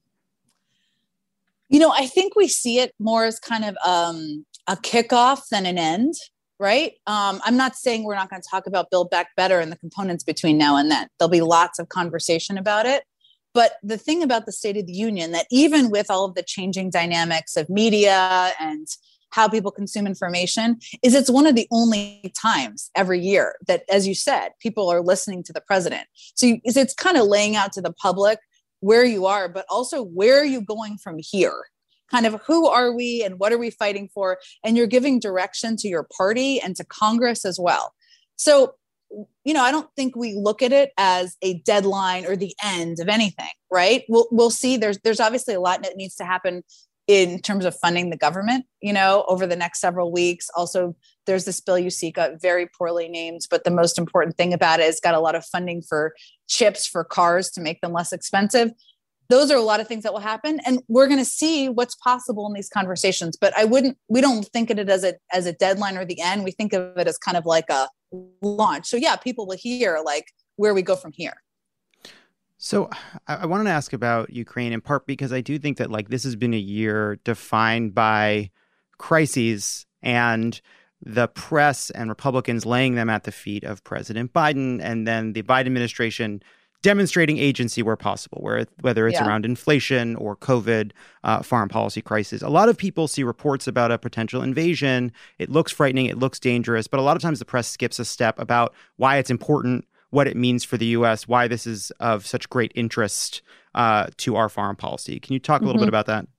You know, I think we see it more as kind of um, a kickoff than an end, right? Um, I'm not saying we're not going to talk about Build Back Better and the components between now and then. There'll be lots of conversation about it. But the thing about the State of the Union, that even with all of the changing dynamics of media and how people consume information, is it's one of the only times every year that, as you said, people are listening to the president. So you, it's kind of laying out to the public where you are, but also where are you going from here? Kind of who are we and what are we fighting for? And you're giving direction to your party and to Congress as well. So you know, I don't think we look at it as a deadline or the end of anything, right? We'll we'll see. There's there's obviously a lot that needs to happen in terms of funding the government, you know, over the next several weeks. Also, there's this bill you see got very poorly named, but the most important thing about it is got a lot of funding for chips for cars to make them less expensive. Those are a lot of things that will happen, and we're going to see what's possible in these conversations. But I wouldn't, we don't think of it as a as a deadline or the end. We think of it as kind of like a launch. So yeah, people will hear like where we go from here. So I, I wanted to ask about Ukraine in part because I do think that like this has been a year defined by crises, and the press and Republicans laying them at the feet of President Biden, and then the Biden administration demonstrating agency where possible, where whether it's Yeah. around inflation or COVID, uh, foreign policy crisis. A lot of people see reports about a potential invasion. It looks frightening. It looks dangerous. But a lot of times the press skips a step about why it's important, what it means for the U S, why this is of such great interest uh, to our foreign policy. Can you talk a little Mm-hmm. bit about that?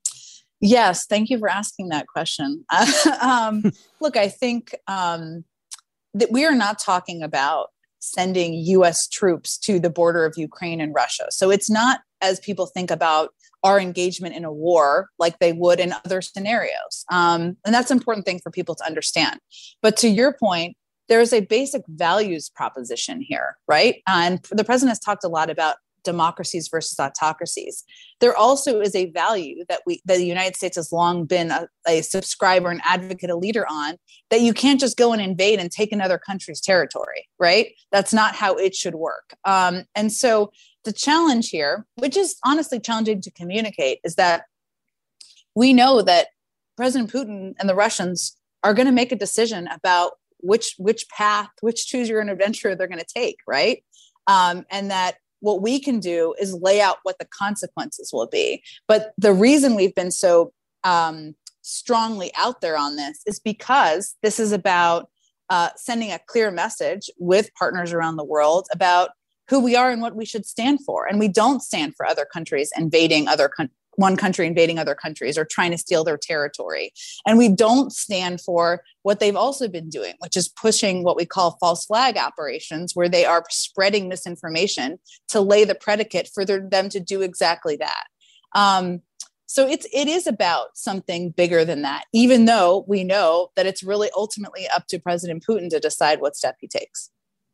Yes, thank you for asking that question. um, look, I think um, that we are not talking about sending U S troops to the border of Ukraine and Russia. So it's not, as people think about our engagement in a war, like they would in other scenarios. Um, and that's an important thing for people to understand. But to your point, there is a basic values proposition here, right? And the president has talked a lot about democracies versus autocracies. There also is a value that we that the United States has long been a, a subscriber, an advocate, a leader on, that you can't just go and invade and take another country's territory, right? That's not how it should work. Um, and so the challenge here, which is honestly challenging to communicate, is that we know that President Putin and the Russians are going to make a decision about which which path, which choose your own adventure they're going to take, right? Um, and that what we can do is lay out what the consequences will be. But the reason we've been so um, strongly out there on this is because this is about uh, sending a clear message with partners around the world about who we are and what we should stand for. And we don't stand for other countries invading other countries. One country invading other countries or trying to steal their territory. And we don't stand for what they've also been doing, which is pushing what we call false flag operations, where they are spreading misinformation to lay the predicate for their, them to do exactly that. Um, so it's, it is about something bigger than that, even though we know that it's really ultimately up to President Putin to decide what step he takes.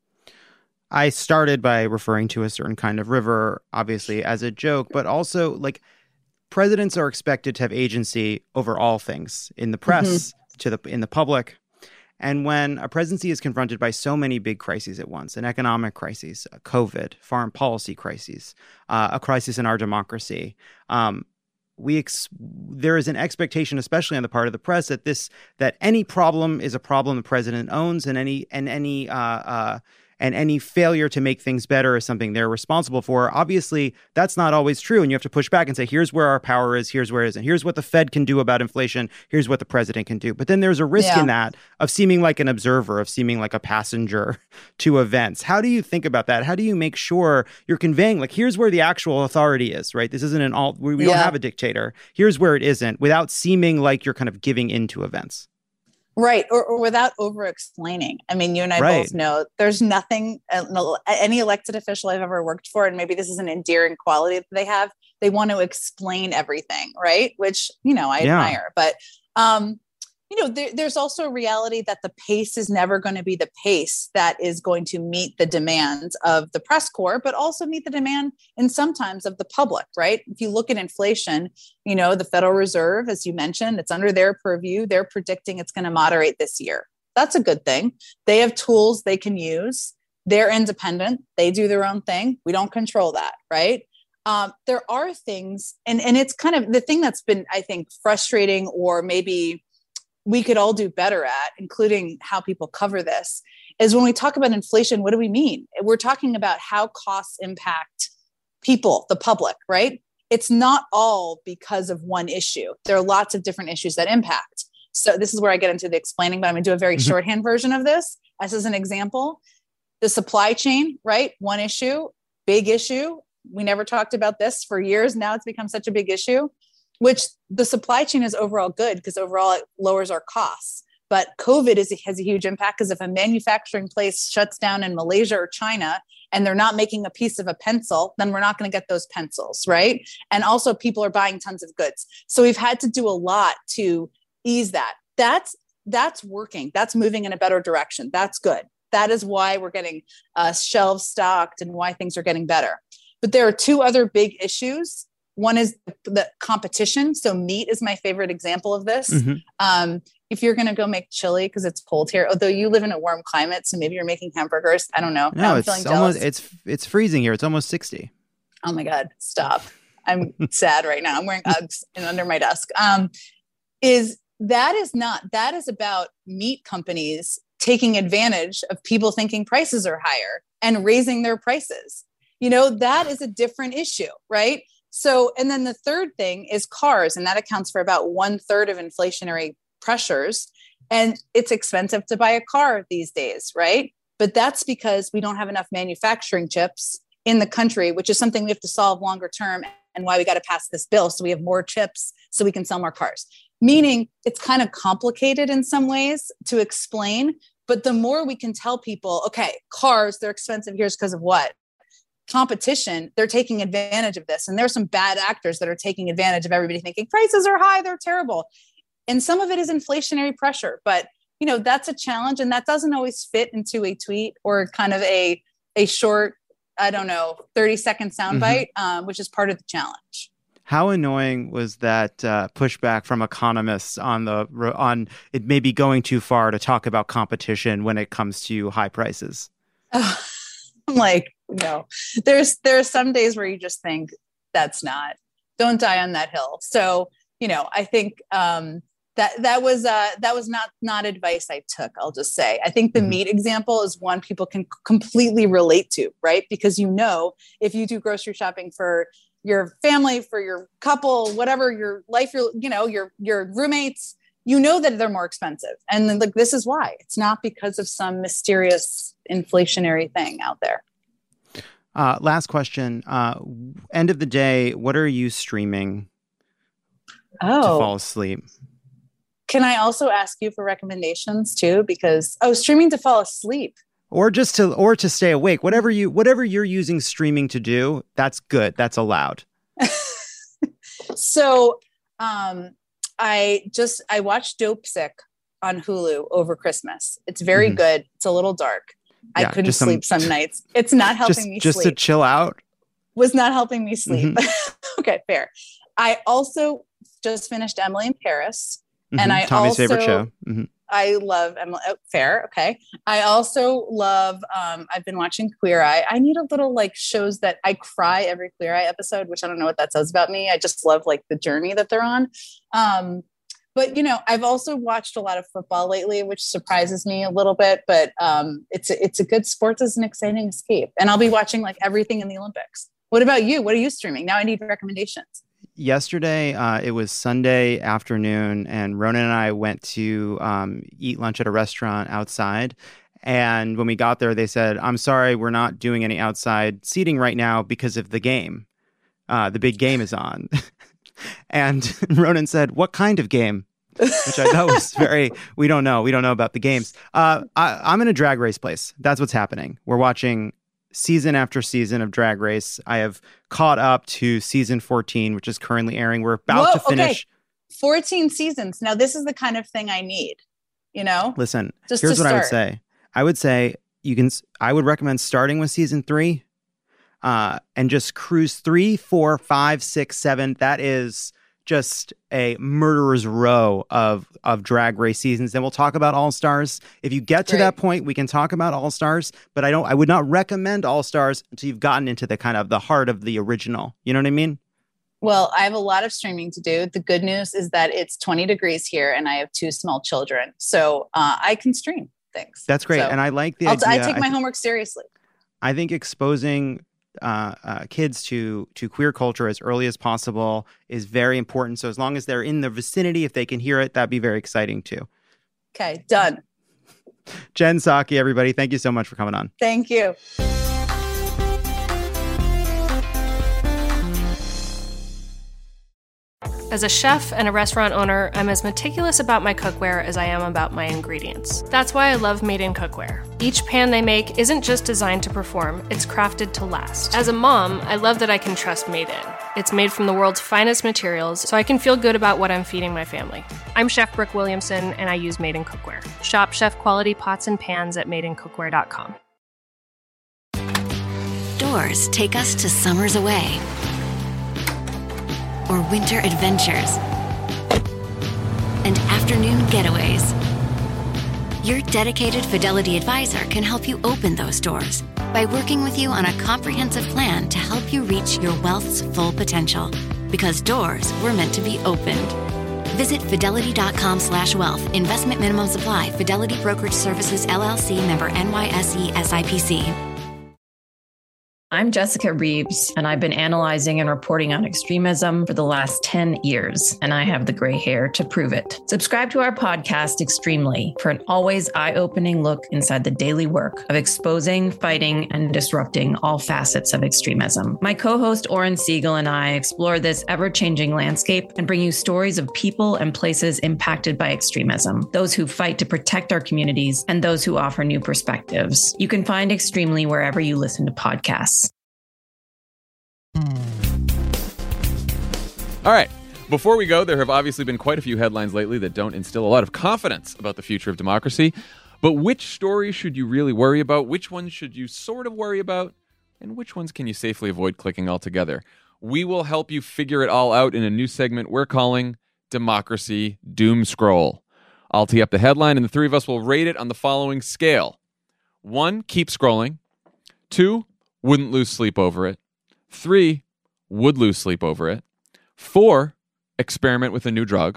I started by referring to a certain kind of river, obviously as a joke, but also like, presidents are expected to have agency over all things in the press, mm-hmm. to the in the public. And when a presidency is confronted by so many big crises at once, an economic crisis, a COVID, foreign policy crises, uh, a crisis in our democracy, um, we ex- there is an expectation, especially on the part of the press, that this that any problem is a problem the president owns, and any and any uh, uh, and any failure to make things better is something they're responsible for. Obviously, that's not always true. And you have to push back and say, here's where our power is, here's where it isn't. Here's what the Fed can do about inflation, here's what the president can do. But then there's a risk yeah. in that of seeming like an observer, of seeming like a passenger to events. How do you think about that? How do you make sure you're conveying, like, here's where the actual authority is, right? This isn't an alt, we, we yeah. don't have a dictator. Here's where it isn't, without seeming like you're kind of giving into events. Right. Or, or without over explaining. I mean, you and I right. both know there's nothing, uh, no, any elected official I've ever worked for, and maybe this is an endearing quality that they have, they want to explain everything, right? Which, you know, I yeah. admire. But, um, you know, there, there's also a reality that the pace is never going to be the pace that is going to meet the demands of the press corps, but also meet the demand and sometimes of the public, right? If you look at inflation, you know, the Federal Reserve, as you mentioned, it's under their purview. They're predicting it's going to moderate this year. That's a good thing. They have tools they can use. They're independent. They do their own thing. We don't control that, right? Um, there are things, and, and it's kind of the thing that's been, I think, frustrating, or maybe we could all do better at, including how people cover this, is when we talk about inflation, what do we mean? We're talking about how costs impact people, the public, right? It's not all because of one issue. There are lots of different issues that impact. So this is where I get into the explaining, but I'm going to do a very mm-hmm. shorthand version of this. As as an example, the supply chain, right? One issue, big issue. We never talked about this for years. Now it's become such a big issue, which the supply chain is overall good because overall it lowers our costs. But COVID is, has a huge impact, because if a manufacturing place shuts down in Malaysia or China and they're not making a piece of a pencil, then we're not going to get those pencils, right? And also people are buying tons of goods. So we've had to do a lot to ease that. That's, that's working. That's moving in a better direction. That's good. That is why we're getting uh, shelves stocked and why things are getting better. But there are two other big issues. One is the competition. So meat is my favorite example of this. Mm-hmm. Um, if you're going to go make chili because it's cold here, although you live in a warm climate, so maybe you're making hamburgers. I don't know. No, I'm it's feeling almost, jealous. it's it's freezing here. It's almost sixty. Oh my God, stop. I'm sad right now. I'm wearing Uggs and under my desk. Um, is that is not, that is about meat companies taking advantage of people thinking prices are higher and raising their prices. You know, that is a different issue, right? So, and then the third thing is cars, and that accounts for about one third of inflationary pressures. And it's expensive to buy a car these days, right? But that's because we don't have enough manufacturing chips in the country, which is something we have to solve longer term, and why we got to pass this bill so we have more chips so we can sell more cars. Meaning it's kind of complicated in some ways to explain, but the more we can tell people, okay, cars, they're expensive, here's because of what? Competition, they're taking advantage of this. And there's some bad actors that are taking advantage of everybody thinking prices are high, they're terrible. And some of it is inflationary pressure, but you know, that's a challenge, and that doesn't always fit into a tweet or kind of a, a short, I don't know, thirty second soundbite, mm-hmm. um, which is part of the challenge. How annoying was that uh, pushback from economists on the on it may be going too far to talk about competition when it comes to high prices? Oh, I'm like, no, there's there's some days where you just think that's not, don't die on that hill. So, you know, I think um, that that was uh, that was not not advice I took. I'll just say, I think the mm-hmm. meat example is one people can completely relate to, right? Because, you know, if you do grocery shopping for your family, for your couple, whatever your life, your, you know, your, your roommates, you know that they're more expensive. And then like, this is why. It's not because of some mysterious inflationary thing out there. Uh, last question. Uh, end of the day, what are you streaming oh. to fall asleep? Can I also ask you for recommendations too? Because, oh, streaming to fall asleep. Or just to, or to stay awake, whatever you, whatever you're using streaming to do, that's good. That's allowed. So, um, I just, I watched Dope Sick on Hulu over Christmas. It's very mm-hmm. good. It's a little dark. Yeah, I couldn't sleep some, some nights. It's not helping just, me just sleep. Just to chill out? Was not helping me sleep. Mm-hmm. Okay, fair. I also just finished Emily in Paris. Mm-hmm. And I Tommy's also, favorite show. Mm-hmm. I love Emily. Oh, fair. Okay. I also love, um, I've been watching Queer Eye. I need a little like shows that I cry every Queer Eye episode, which I don't know what that says about me. I just love like the journey that they're on. Um, but you know, I've also watched a lot of football lately, which surprises me a little bit, but um, it's, a, it's a good sport as an exciting escape. And I'll be watching like everything in the Olympics. What about you? What are you streaming? Now I need recommendations. Yesterday, uh, it was Sunday afternoon, and Ronan and I went to um, eat lunch at a restaurant outside. And when we got there, they said, I'm sorry, we're not doing any outside seating right now because of the game. Uh, the big game is on. And Ronan said, what kind of game? Which I thought was very, we don't know. We don't know about the games. Uh, I, I'm in a Drag Race place. That's what's happening. We're watching season after season of Drag Race. I have caught up to season fourteen, which is currently airing. We're about Whoa, to finish. Okay. fourteen seasons. Now, this is the kind of thing I need, you know? Listen, Just here's what start. I would say. I would say you can, I would recommend starting with season three uh, and just cruise three, four, five, six, seven. That is just a murderer's row of of Drag Race seasons. Then we'll talk about All Stars. If you get to Great. that point, we can talk about All Stars, but I don't I would not recommend All Stars until you've gotten into the kind of the heart of the original. You know what I mean? Well, I have a lot of streaming to do. The good news is that it's twenty degrees here and I have two small children. So uh, I can stream things. That's great. So and I like the I'll idea. t- I take my I th- homework seriously. I think exposing Uh, uh, kids to to queer culture as early as possible is very important. So as long as they're in the vicinity, if they can hear it, that'd be very exciting too. Okay, done. Jen Psaki, everybody, thank you so much for coming on. Thank you. As a chef and a restaurant owner, I'm as meticulous about my cookware as I am about my ingredients. That's why I love Made in Cookware. Each pan they make isn't just designed to perform, it's crafted to last. As a mom, I love that I can trust Made In. It's made from the world's finest materials, so I can feel good about what I'm feeding my family. I'm Chef Brooke Williamson, and I use Made in Cookware. Shop chef quality pots and pans at made in cookware dot com. Doors take us to summers away or winter adventures and afternoon getaways. Your dedicated Fidelity advisor can help you open those doors by working with you on a comprehensive plan to help you reach your wealth's full potential. Because doors were meant to be opened. Visit fidelity.com slash wealth. Investment minimum supply. Fidelity Brokerage Services, L L C, member N Y S E S I P C. I'm Jessica Reeves, and I've been analyzing and reporting on extremism for the last ten years, and I have the gray hair to prove it. Subscribe to our podcast, Extremely, for an always eye-opening look inside the daily work of exposing, fighting, and disrupting all facets of extremism. My co-host Oren Siegel and I explore this ever-changing landscape and bring you stories of people and places impacted by extremism, those who fight to protect our communities, and those who offer new perspectives. You can find Extremely wherever you listen to podcasts. All right. Before we go, there have obviously been quite a few headlines lately that don't instill a lot of confidence about the future of democracy. But which stories should you really worry about? Which ones should you sort of worry about? And which ones can you safely avoid clicking altogether? We will help you figure it all out in a new segment we're calling Democracy Doom Scroll. I'll tee up the headline, and the three of us will rate it on the following scale. One, keep scrolling. Two, wouldn't lose sleep over it. Three, would lose sleep over it. Four, experiment with a new drug.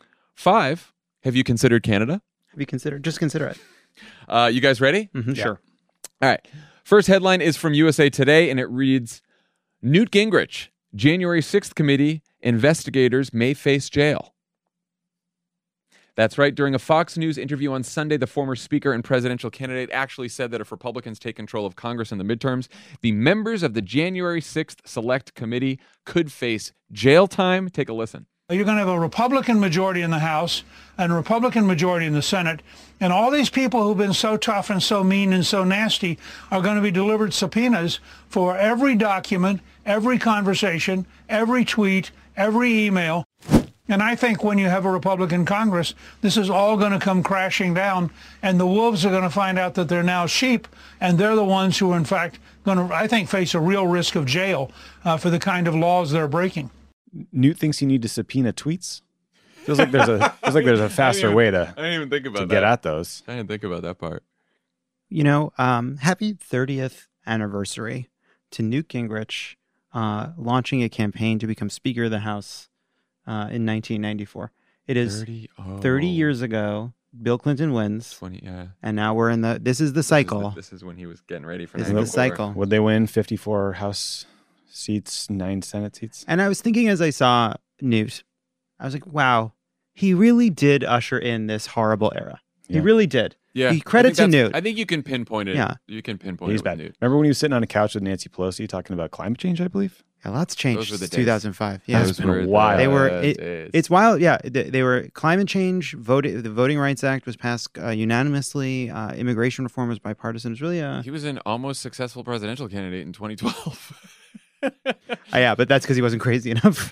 Five, have you considered Canada? Have you considered? Just consider it. Uh, you guys ready? Mm-hmm, Yeah. Sure. All right. First headline is from U S A Today, and it reads, Newt Gingrich, January sixth committee, investigators may face jail. That's right. During a Fox News interview on Sunday, the former speaker and presidential candidate actually said that if Republicans take control of Congress in the midterms, the members of the January sixth Select Committee could face jail time. Take a listen. You're going to have a Republican majority in the House and a Republican majority in the Senate. And all these people who've been so tough and so mean and so nasty are going to be delivered subpoenas for every document, every conversation, every tweet, every email. And I think when you have a Republican Congress, this is all going to come crashing down, and the wolves are going to find out that they're now sheep, and they're the ones who are, in fact, going to, I think, face a real risk of jail uh, for the kind of laws they're breaking. Newt thinks you need to subpoena tweets. Feels like there's a feels like there's a faster even, way to, I didn't even think about to that. get at those. I didn't think about that part. You know, um, happy thirtieth anniversary to Newt Gingrich uh, launching a campaign to become Speaker of the House uh, in nineteen ninety-four. It is thirty, oh. thirty years ago. Bill Clinton wins. twenty, yeah. And now we're in the, this is the cycle. This is, the, this is when he was getting ready for this is the cycle. Would they win fifty-four House seats, nine Senate seats? And I was thinking as I saw Newt, I was like, wow, he really did usher in this horrible era. Yeah. He really did. Yeah. He credit to Newt. I think you can pinpoint it. Yeah. You can pinpoint He's it bad. with Newt. Remember when he was sitting on a couch with Nancy Pelosi talking about climate change, I believe? Yeah, lots changed since two thousand five. Yeah, it's been wild. They were. It, it's wild. Yeah, they, they were climate change. Voting. The Voting Rights Act was passed uh, unanimously. Uh, immigration reform was bipartisan. It was really. Uh, he was an almost successful presidential candidate in twenty twelve. uh, yeah, but that's because he wasn't crazy enough.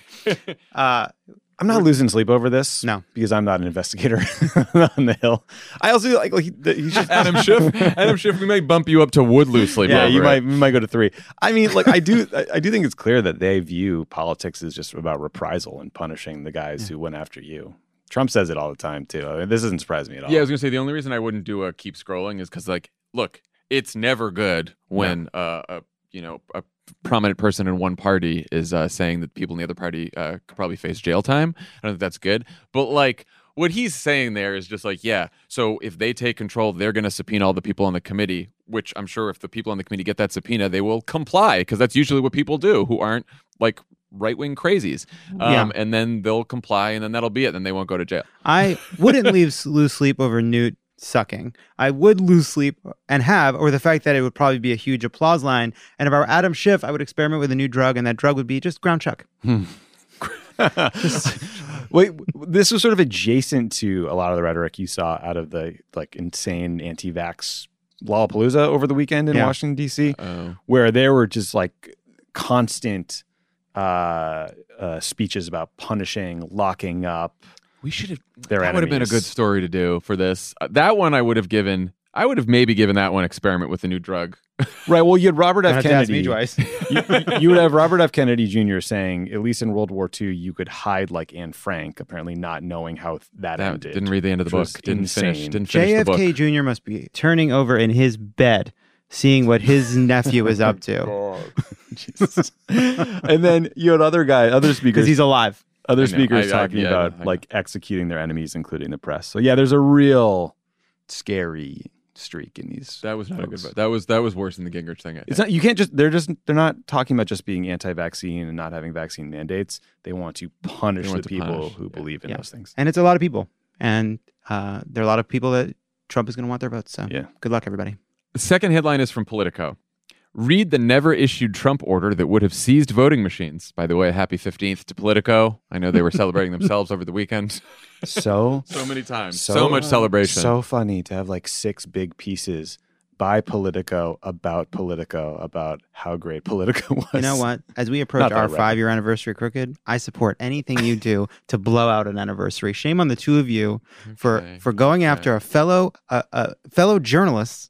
Uh, I'm not losing sleep over this. No, because I'm not an investigator on the Hill. I also like, like he, he's just Adam Schiff. Adam Schiff. We might bump you up to would lose sleep. Yeah, over you it. might. You might go to three. I mean, like I do. I, I do think it's clear that they view politics as just about reprisal and punishing the guys yeah. who went after you. Trump says it all the time too. I mean, this doesn't surprise me at all. Yeah, I was gonna say the only reason I wouldn't do a keep scrolling is because, like, look, it's never good when yeah. uh, a you know a prominent person in one party is uh, saying that people in the other party uh, could probably face jail time. I don't think that's good. But like what he's saying there is just like, yeah, so if they take control, they're going to subpoena all the people on the committee, which I'm sure if the people on the committee get that subpoena, they will comply because that's usually what people do who aren't like right-wing crazies. Um, yeah. And then they'll comply and then that'll be it. Then they won't go to jail. I wouldn't leave, lose sleep over Newt sucking. I would lose sleep and have, or the fact that it would probably be a huge applause line. And if I were Adam Schiff, I would experiment with a new drug, and that drug would be just ground chuck. just, wait, this was sort of adjacent to a lot of the rhetoric you saw out of the like insane anti-vax Lollapalooza over the weekend in yeah. Washington, D C, Uh-oh. where there were just like constant uh, uh, speeches about punishing, locking up. We should have. Their that enemies. would have been a good story to do for this. Uh, that one I would have given. I would have maybe given that one experiment with a new drug. Right. Well, you had Robert F. Kennedy. To ask me twice. you, you would have Robert F. Kennedy Junior saying, at least in World War Two, you could hide like Anne Frank, apparently not knowing how that, that ended. Didn't read the end of the book. Didn't insane. finish. Didn't finish J F K the book. Junior must be turning over in his bed, seeing what his nephew is up to. Jesus. And then you had other guy, other speakers. Because he's alive. other I know. speakers I- I- talking yeah, about I know. like executing their enemies, including the press. So yeah, there's a real scary streak in these. That was not folks. a good. That was that was worse than the Gingrich thing. I It's think. not. You can't just. They're just. They're not talking about just being anti-vaccine and not having vaccine mandates. They want to punish They the want to people punish, who yeah. believe in Yeah. those things. And it's a lot of people. And uh, there are a lot of people that Trump is going to want their votes. So Yeah. good luck, everybody. The second headline is from Politico. Read the never issued Trump order that would have seized voting machines. By the way, happy fifteenth to Politico. I know they were celebrating themselves over the weekend. So So many times. So, much celebration. So funny to have like six big pieces by Politico about Politico about how great Politico was. You know what? As we approach Not that our record. five year anniversary of Crooked, I support anything you do to blow out an anniversary. Shame on the two of you for, Okay. for going Okay. after a fellow uh, uh, fellow journalist.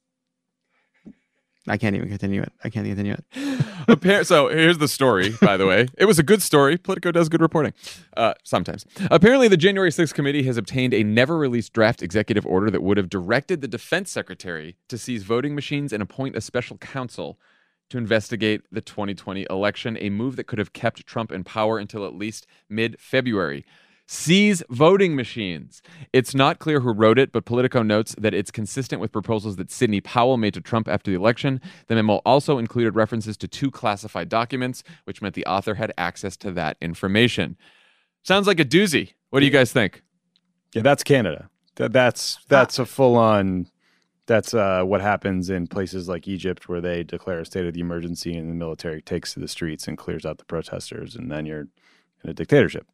I can't even continue it. I can't continue it. Appar- so here's the story, by the way. It was a good story. Politico does good reporting. Uh, sometimes. Apparently, the January sixth committee has obtained a never-released draft executive order that would have directed the defense secretary to seize voting machines and appoint a special counsel to investigate the twenty twenty election, a move that could have kept Trump in power until at least mid-February. Seize voting machines. It's not clear who wrote it, but Politico notes that it's consistent with proposals that Sidney Powell made to Trump after the election. The memo also included references to two classified documents, which meant the author had access to that information. Sounds like a doozy. What do you guys think? Yeah, that's Canada. That, that's that's a full on. That's uh, what happens in places like Egypt, where they declare a state of the emergency and the military takes to the streets and clears out the protesters, and then you're in a dictatorship.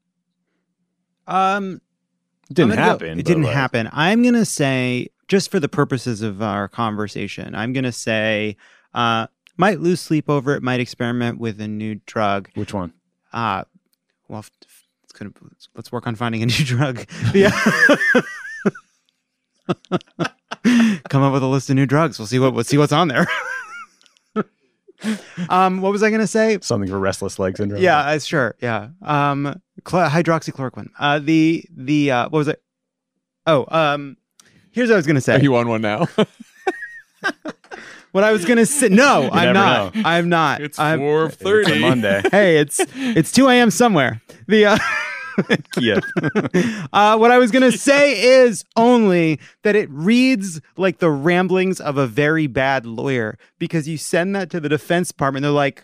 Um, It didn't I'm gonna go- happen. It but, didn't like, happen. I'm going to say, just for the purposes of our conversation, I'm going to say, uh, might lose sleep over it, might experiment with a new drug. Which one? Uh, well, f- f- it's gonna, let's, let's work on finding a new drug. Yeah. Come up with a list of new drugs. We'll see what we'll see what's on there. um, what was I going to say? Something for restless leg syndrome. Yeah, uh, sure. Yeah. Um, cl- hydroxychloroquine. Uh, the the uh, what was it? Oh, um, here's what I was gonna say. Are you on one now? What I was gonna say. No, I'm never not. know. I'm not. It's I'm, four It's a thirty. Monday. Hey, it's it's two a.m. somewhere. The uh, Kiev. uh, what I was gonna say is only that it reads like the ramblings of a very bad lawyer, because you send that to the Defense Department, they're like,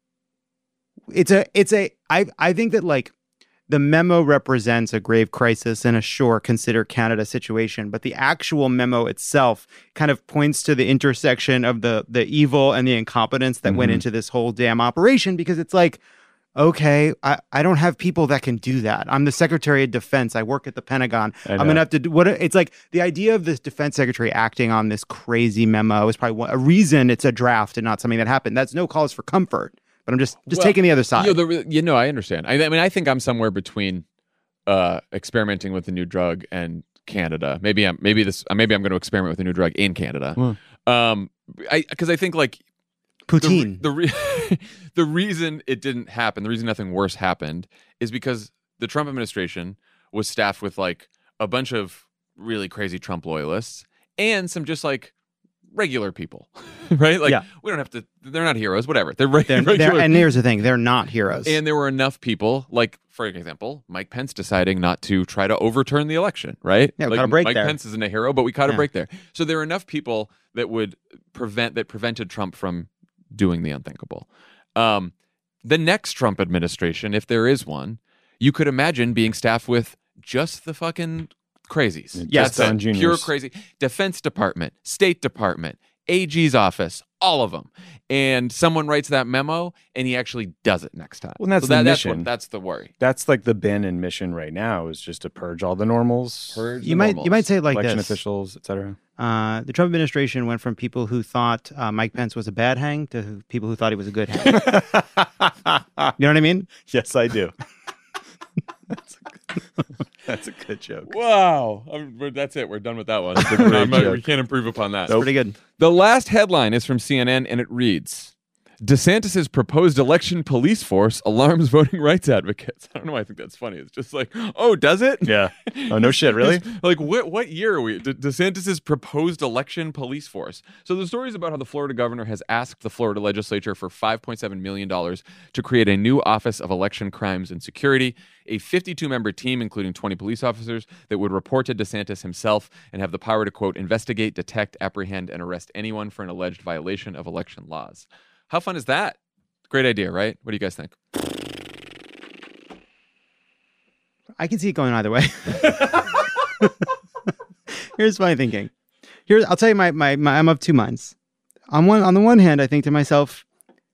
it's a it's a I I think that like the memo represents a grave crisis and a sure consider Canada situation, but the actual memo itself kind of points to the intersection of the the evil and the incompetence that went Mhm. into this whole damn operation, because it's like, okay, I, I don't have people that can do that. I'm the Secretary of Defense. I work at the Pentagon. I I'm know. gonna have to do what it's like. The idea of this Defense Secretary acting on this crazy memo is probably one, a reason it's a draft and not something that happened. That's no cause for comfort. But I'm just just Well, taking the other side. You know, the, you know, I understand. I, I mean, I think I'm somewhere between uh, experimenting with a new drug and Canada. Maybe I'm maybe this maybe I'm going to experiment with a new drug in Canada. Hmm. Um, I because I think like Poutine. the re- the, re- the reason it didn't happen, the reason nothing worse happened, is because the Trump administration was staffed with like a bunch of really crazy Trump loyalists and some just like regular people, right? Like Yeah. we don't have to. They're not heroes. Whatever. They're, re- They're- regular. they're- and here's the thing: they're not heroes. And there were enough people, like for example, Mike Pence deciding not to try to overturn the election, right? Yeah, we like, caught a break Mike there. Pence isn't a hero, but we caught a Yeah. break there. So there were enough people that would prevent that prevented Trump from doing the unthinkable. Um, the next Trump administration, if there is one, you could imagine being staffed with just the fucking crazies. Yes, That's it. Don Juniors. Pure crazy. Defense Department, State Department, A G's office, all of them. And someone writes that memo and he actually does it next time. Well, and that's So that- the that's mission. what- that's the worry. That's like the Bannon mission right now, is just to purge all the normals, Purge you the might normals. you might say it like election this: officials, et cetera. uh, the Trump administration went from people who thought uh, Mike Pence was a bad hang to who- people who thought he was a good hang. You know what I mean? Yes, I do. that's, a good, that's a good joke. Wow. Um, we're- that's it. We're done with that one. a great I'm- we joke. can't improve upon that. Pretty good. The last headline is from C N N and it reads, DeSantis' proposed election police force alarms voting rights advocates. I don't know why I think that's funny. It's just like, oh, does it? Yeah. Oh, no shit, really? Like, what what year are we? De- DeSantis' proposed election police force. So the story is about how the Florida governor has asked the Florida legislature for five point seven million dollars to create a new Office of Election Crimes and Security, a fifty-two member team, including twenty police officers, that would report to DeSantis himself and have the power to, quote, investigate, detect, apprehend, and arrest anyone for an alleged violation of election laws. How fun is that? Great idea, right? What do you guys think? I can see it going either way. Here's my thinking. Here's I'll tell you my, my my I'm of two minds. On one on the one hand, I think to myself,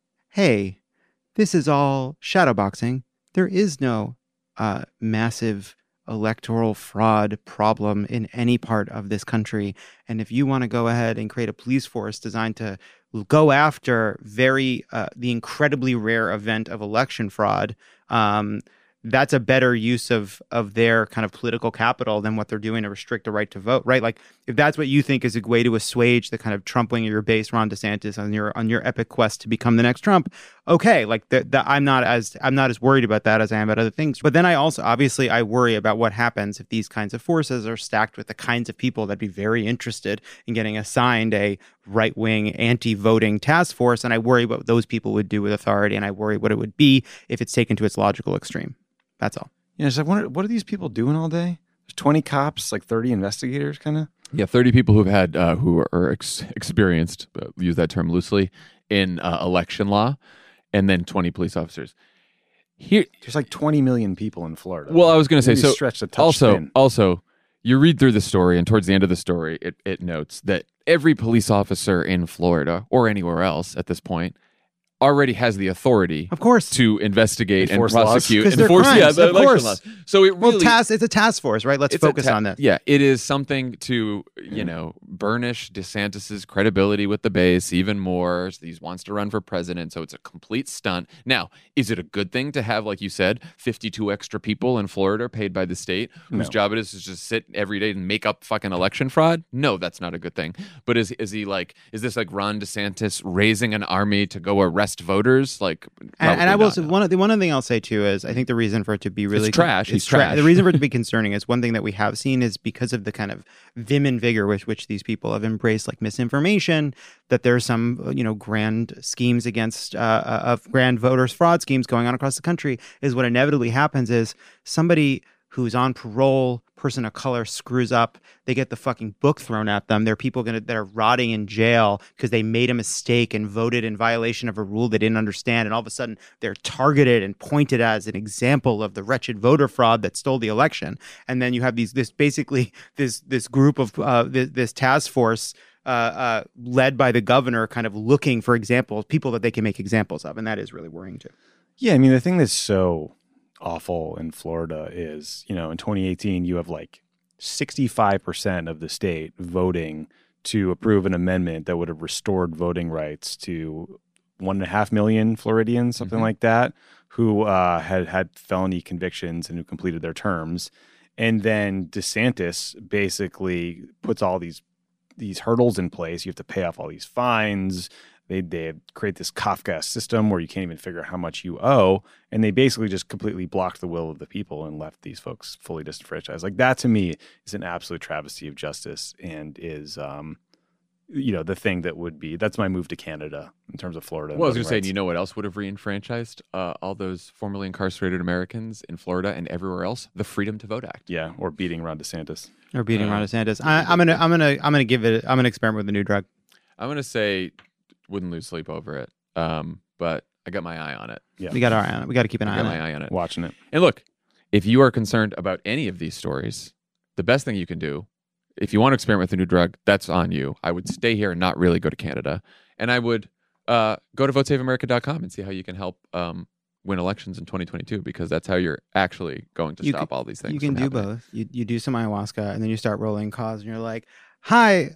hey, this is all shadowboxing. There is no uh, massive electoral fraud problem in any part of this country. And if you want to go ahead and create a police force designed to go after very uh, the incredibly rare event of election fraud, um, that's a better use of of their kind of political capital than what they're doing to restrict the right to vote, right? Like, if that's what you think is a way to assuage the kind of Trump wing of your base, Ron DeSantis, on your on your epic quest to become the next Trump, okay, like the, the, I'm not as I'm not as worried about that as I am about other things. But then I also obviously I worry about what happens if these kinds of forces are stacked with the kinds of people that'd be very interested in getting assigned a right wing anti-voting task force, and I worry what those people would do with authority, and I worry what it would be if it's taken to its logical extreme. That's all. Yeah, it's like, what, what are these people doing all day? There's twenty cops, like thirty investigators, kind of. Yeah, thirty people who've had uh, who are ex- experienced, uh, use that term loosely, in uh, election law, and then twenty police officers. Here, there's like twenty million people in Florida. Well, I was going to say, so stretch the touch also, spin. also, you read through the story, and towards the end of the story, it, it notes that every police officer in Florida or anywhere else at this point already has the authority, of course, to investigate enforce and prosecute, laws. enforce crimes, yeah, the of election course. laws. So it really, well, task, it's a task force, right? Let's focus ta- on that. Yeah, it is something to, you know, burnish DeSantis's credibility with the base even more. He wants to run for president, so it's a complete stunt. Now, is it a good thing to have, like you said, fifty-two extra people in Florida paid by the state whose No. job it is to just sit every day and make up fucking election fraud? No, that's not a good thing. But is is he like, is this like Ron DeSantis raising an army to go arrest voters? Like, And, and I will not, say no. one of the one other thing I'll say too is I think the reason for it to be really It's trash. It's He's tra- trash. The reason for it to be concerning is one thing that we have seen is because of the kind of vim and vigor with which these people have embraced like misinformation, that there's some you know grand schemes against uh, of grand voters fraud schemes going on across the country. Is what inevitably happens is somebody who's on parole, person of color, screws up, they get the fucking book thrown at them. There are people gonna, that are rotting in jail because they made a mistake and voted in violation of a rule they didn't understand. And all of a sudden, they're targeted and pointed as an example of the wretched voter fraud that stole the election. And then you have these, this basically, this this group of, uh, this, this task force uh, uh, led by the governor kind of looking for examples, people that they can make examples of. And that is really worrying too. Yeah, I mean, the thing that's so awful in Florida is, you know, in twenty eighteen, you have like sixty-five percent of the state voting to approve an amendment that would have restored voting rights to one and a half million Floridians, something Mm-hmm. like that, who uh, had had felony convictions and who completed their terms. And then DeSantis basically puts all these these hurdles in place. You have to pay off all these fines. They they create this Kafka system where you can't even figure out how much you owe, and they basically just completely blocked the will of the people and left these folks fully disenfranchised. Like, that to me is an absolute travesty of justice, and is um, you know, the thing that would be that's my move to Canada in terms of Florida. Well, I was going to say, and you know what else would have reenfranchised uh, all those formerly incarcerated Americans in Florida and everywhere else? The Freedom to Vote Act. Yeah, or beating Ron DeSantis. Or beating Uh, Ron DeSantis. I, I'm gonna, I'm gonna, I'm gonna give it. I'm gonna experiment with a new drug. I'm going to say wouldn't lose sleep over it, um, but I got my eye on it. Yeah, We got our eye on it. We got to keep an I eye got on it. my eye on it. watching it. And look, if you are concerned about any of these stories, the best thing you can do, if you want to experiment with a new drug, that's on you. I would stay here and not really go to Canada. And I would uh, go to vote save america dot com and see how you can help um, win elections in twenty twenty-two, because that's how you're actually going to You stop can- all these things. You can from do happening. both. You you do some ayahuasca and then you start rolling calls and you're like, "Hi,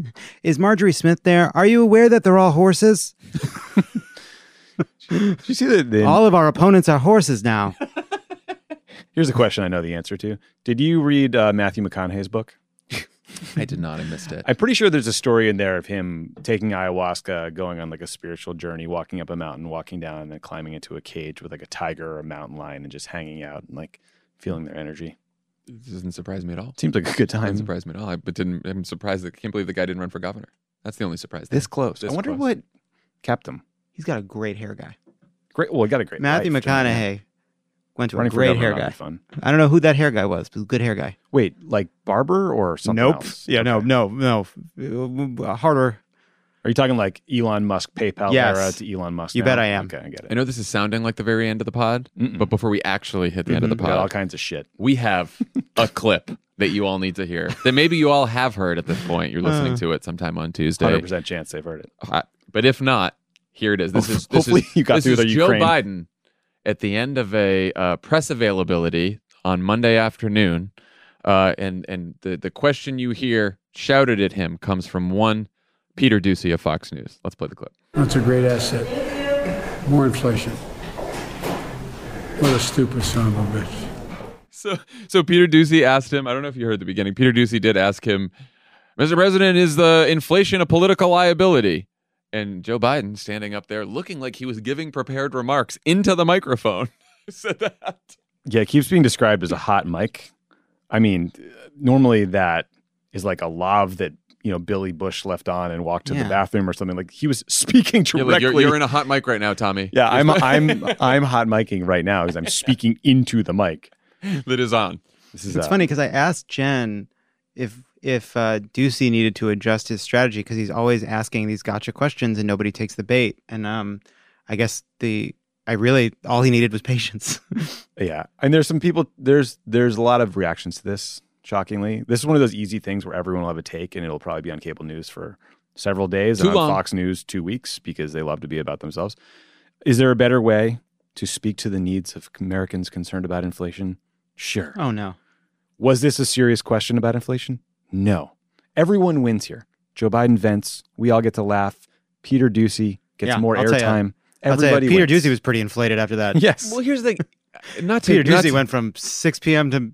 is Marjorie Smith there? Are you aware that they're all horses? Did you see that? the- All of our opponents are horses now." Here's a question I know the answer to. Did you read uh, Matthew McConaughey's book? I did not. I missed it. I'm pretty sure there's a story in there of him taking ayahuasca, going on like a spiritual journey, walking up a mountain, walking down, and then climbing into a cage with like a tiger or a mountain lion and just hanging out and like feeling their energy. It doesn't surprise me at all. Seems like a good time. Doesn't surprise me at all. I, but didn't. I'm surprised. That, I can't believe the guy didn't run for governor. That's the only surprise. This close. This I wonder close. what kept him. He's got a great hair guy. Great. Well, he got a great Matthew life, McConaughey went to Running a for great governor hair ought to guy. be fun. I don't know who that hair guy was, but a good hair guy. Wait, like barber or something nope. else? Yeah, Okay. no, no, no. Uh, harder. Are you talking like Elon Musk PayPal Yes. era to Elon Musk? You now? bet I am. Okay, I get it. I know this is sounding like the very end of the pod, Mm-mm. but before we actually hit the end of the We got all pod, kinds of shit. we have a clip that you all need to hear that maybe you all have heard at this point. You're listening Uh. to it sometime on one Tuesday. hundred percent chance they've heard it. Uh, But if not, here it is. This is this Hopefully is, you got this through is the Joe Ukraine. Biden at the end of a uh, press availability on Monday afternoon, uh, and and the the question you hear shouted at him comes from one Peter Doocy of Fox News. Let's play the clip. That's a great asset. More inflation. What a stupid son of a bitch. So so Peter Doocy asked him. I don't know if you heard the beginning. Peter Doocy did ask him, Mister President, is the inflation a political liability? And Joe Biden, standing up there, looking like he was giving prepared remarks into the microphone, said that. Yeah, it keeps being described as a hot mic. I mean, normally that is like a lav that, you know, Billy Bush left on and walked to Yeah. the bathroom or something. Like he was speaking You're, directly. like, you're, you're in a hot mic right now, Tommy. yeah, I'm I'm I'm hot micing right now because I'm speaking into the mic. that is on. This is It's uh, funny because I asked Jen if if uh, Ducey needed to adjust his strategy because he's always asking these gotcha questions and nobody takes the bait. And um, I guess the I really all he needed was patience. Yeah, and there's some people. There's there's a lot of reactions to this. Shockingly, this is one of those easy things where everyone will have a take, and it'll probably be on cable news for several days, Too and on long. Fox News two weeks because they love to be about themselves. Is there a better way to speak to the needs of Americans concerned about inflation? Sure. Oh no. Was this a serious question about inflation? No. Everyone wins here. Joe Biden vents. We all get to laugh. Peter Doocy gets Yeah, more I'll tell ya. airtime. I'll tell you, Everybody Peter wins. Ducey was pretty inflated after that. Yes. Well, here's the not to, Peter not Ducey to- went from six p.m. to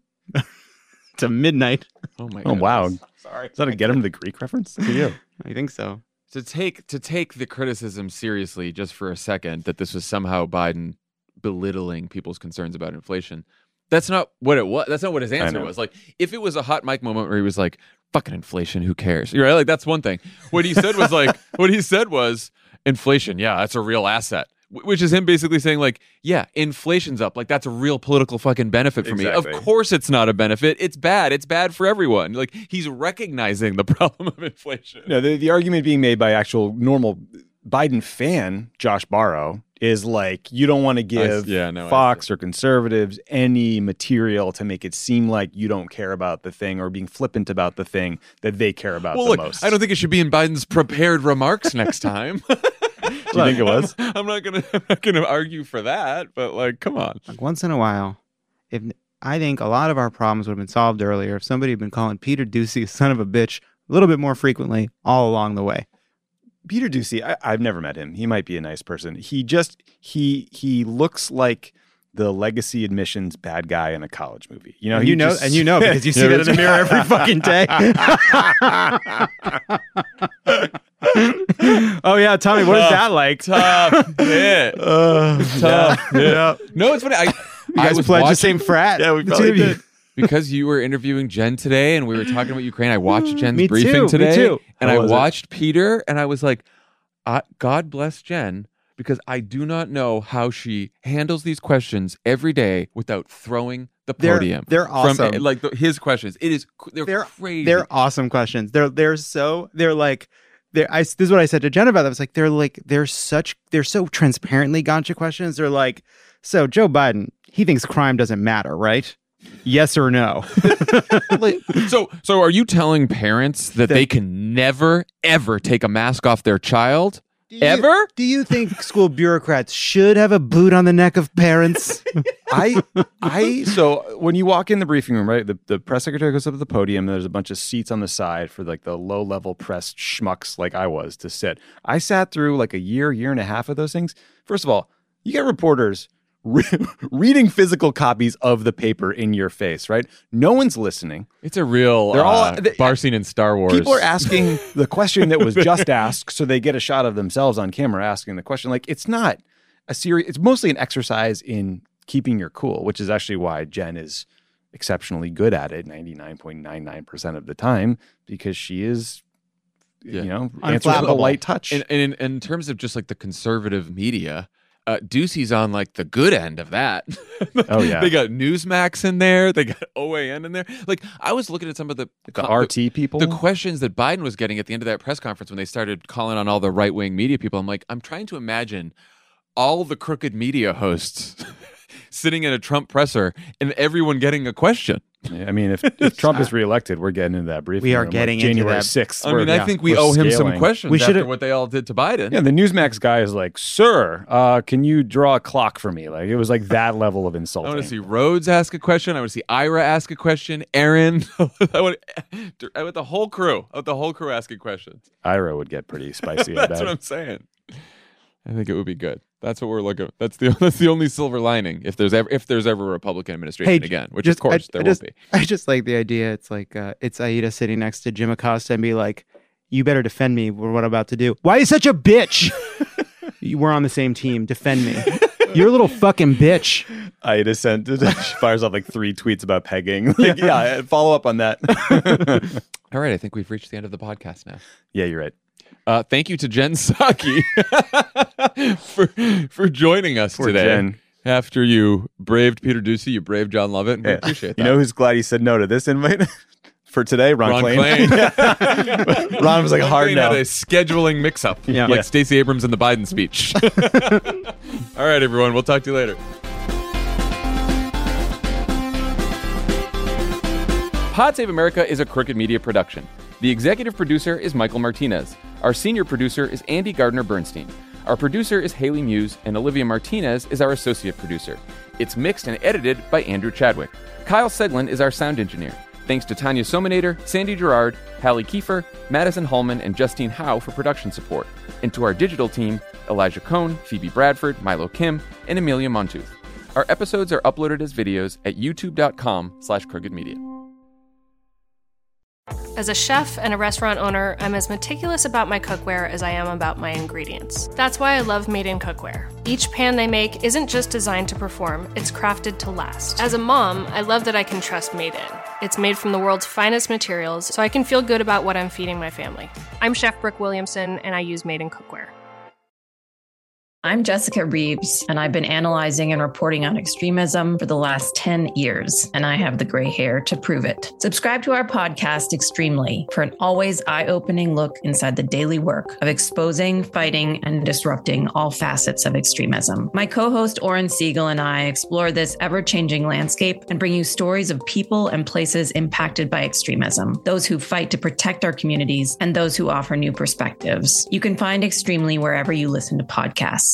to midnight. Oh my! Oh wow. goodness. Sorry. Is that a get him the Greek reference? To you. I think so. To take to take the criticism seriously, just for a second, that this was somehow Biden belittling people's concerns about inflation. That's not what it was. That's not what his answer know. was. Like, if it was a hot mic moment where he was like, "Fucking inflation, who cares?" You're right. Like, that's one thing. What he said was like, what he said was, "Inflation, yeah, that's a real asset." Wh- Which is him basically saying, like, yeah, inflation's up. Like, that's a real political fucking benefit for me. Exactly. Of course it's not a benefit. It's bad. It's bad for everyone. Like, he's recognizing the problem of inflation. No, the, the argument being made by actual normal Biden fan, Josh Barrow, is like, you don't want to give yeah, no, I Fox or conservatives any material to make it seem like you don't care about the thing or being flippant about the thing that they care about Well, the look, most. I don't think it should be in Biden's prepared remarks next time. Do you think it was? I'm not gonna. I'm not gonna argue for that. But like, come on. Like once in a while, if I think a lot of our problems would have been solved earlier if somebody had been calling Peter Ducey a son of a bitch a little bit more frequently all along the way. Peter Doocy, I, I've never met him. He might be a nice person. He just he he looks like the legacy admissions bad guy in a college movie. You know, And he you know, just- and you know because you see that in the mirror every fucking day. Oh yeah, Tommy, what is that like? Tough hit. Tough hit. No, it's funny. I, You I guys was pledged watching, the same frat. Yeah, we The probably two of you. did. because you were interviewing Jen today, and we were talking about Ukraine. I watched Jen's Me briefing too, me today, too. and How I was it? watched Peter, and I was like, I, God bless Jen. Because I do not know how she handles these questions every day without throwing the They're- podium. they're From, awesome. like the, his questions. It is they're, They're crazy. They're awesome questions. They're they're so they're like they're I this is what I said to Jen about them. It's like they're like they're such they're so transparently gotcha questions. They're like, so Joe Biden, he thinks crime doesn't matter, right? Yes or no? so so are you telling parents that That- they can never ever take a mask off their child? Do you- Ever? Do you think school bureaucrats should have a boot on the neck of parents? I, I, so when you walk in the briefing room, right, the, the press secretary goes up to the podium. And there's a bunch of seats on the side for like the low level press schmucks like I was to sit. I sat through like a year, year and a half of those things. First of all, you get reporters re- reading physical copies of the paper in your face, right? No one's listening. It's a real They're all, uh, they, bar scene in Star Wars. People are asking the question that was just asked, so they get a shot of themselves on camera asking the question. Like, it's not a serious, it's mostly an exercise in keeping your cool, which is actually why Jen is exceptionally good at it ninety-nine point nine nine percent of the time, because she is, Yeah. you know, answers with a light touch. And, and in, in terms of just like the conservative media, uh, Ducey's on like the good end of that. Oh, yeah. They got Newsmax in there. They got O A N in there. Like, I was looking at some of the, the R T people. The questions that Biden was getting at the end of that press conference when they started calling on all the right-wing media people. I'm like, I'm trying to imagine all the crooked media hosts sitting in a Trump presser and everyone getting a question. Yeah, I mean, if, if Trump is reelected, we're getting into that briefing. We are room, getting like into January that. sixth. I mean, We're- I think we we're owe him scaling. some questions We after should've- what they all did to Biden. Yeah, the Newsmax guy is like, sir, uh, can you draw a clock for me? Like, it was like that level of I insulting. want to see Rhodes ask a question. I want to see Ira ask a question. Aaron. I want, I want the whole crew. I want the whole crew asking questions. Ira would get pretty spicy. I That's bet. what I'm saying. I think it would be good. That's what we're looking. That's the that's the only silver lining if there's ever if there's ever a Republican administration Hey, again, which just- of course I- there I just, won't be. I just like the idea. It's like uh, it's Aida sitting next to Jim Acosta and be like, "You better defend me for what I'm about to do." Why are you such a bitch? You We're on the same team. Defend me. You're a little fucking bitch. Ida sent, she fires off like three tweets about pegging. Like, yeah, follow up on that. All right, I think we've reached the end of the podcast now. Yeah, you're right. Uh, thank you to Jen Psaki for for joining us Poor today. Jen. After you braved Peter Ducey, you braved John Lovett. And we Yeah. appreciate that. You know who's glad he said no to this invite? For today, Ron, Ron Klain. Klain. Ron was like, Ron hard Klain no. had a scheduling mix-up, Yeah. like Yeah. Stacey Abrams in the Biden speech. All right, everyone. We'll talk to you later. Pod Save America is a Crooked Media production. The executive producer is Michael Martinez. Our senior producer is Andy Gardner-Bernstein. Our producer is Haley Muse, and Olivia Martinez is our associate producer. It's mixed and edited by Andrew Chadwick. Kyle Seglin is our sound engineer. Thanks to Tanya Sominator, Sandy Gerard, Hallie Kiefer, Madison Hallman, and Justine Howe for production support. And to our digital team, Elijah Cohn, Phoebe Bradford, Milo Kim, and Amelia Montooth. Our episodes are uploaded as videos at youtube.com slash crooked media. As a chef and a restaurant owner, I'm as meticulous about my cookware as I am about my ingredients. That's why I love Made in Cookware. Each pan they make isn't just designed to perform, it's crafted to last. As a mom, I love that I can trust Made in. It's made from the world's finest materials, so I can feel good about what I'm feeding my family. I'm Chef Brooke Williamson, and I use Made in Cookware. I'm Jessica Reeves, and I've been analyzing and reporting on extremism for the last ten years, and I have the gray hair to prove it. Subscribe to our podcast, Extremely, for an always eye-opening look inside the daily work of exposing, fighting, and disrupting all facets of extremism. My co-host Oren Siegel and I explore this ever-changing landscape and bring you stories of people and places impacted by extremism, those who fight to protect our communities, and those who offer new perspectives. You can find Extremely wherever you listen to podcasts.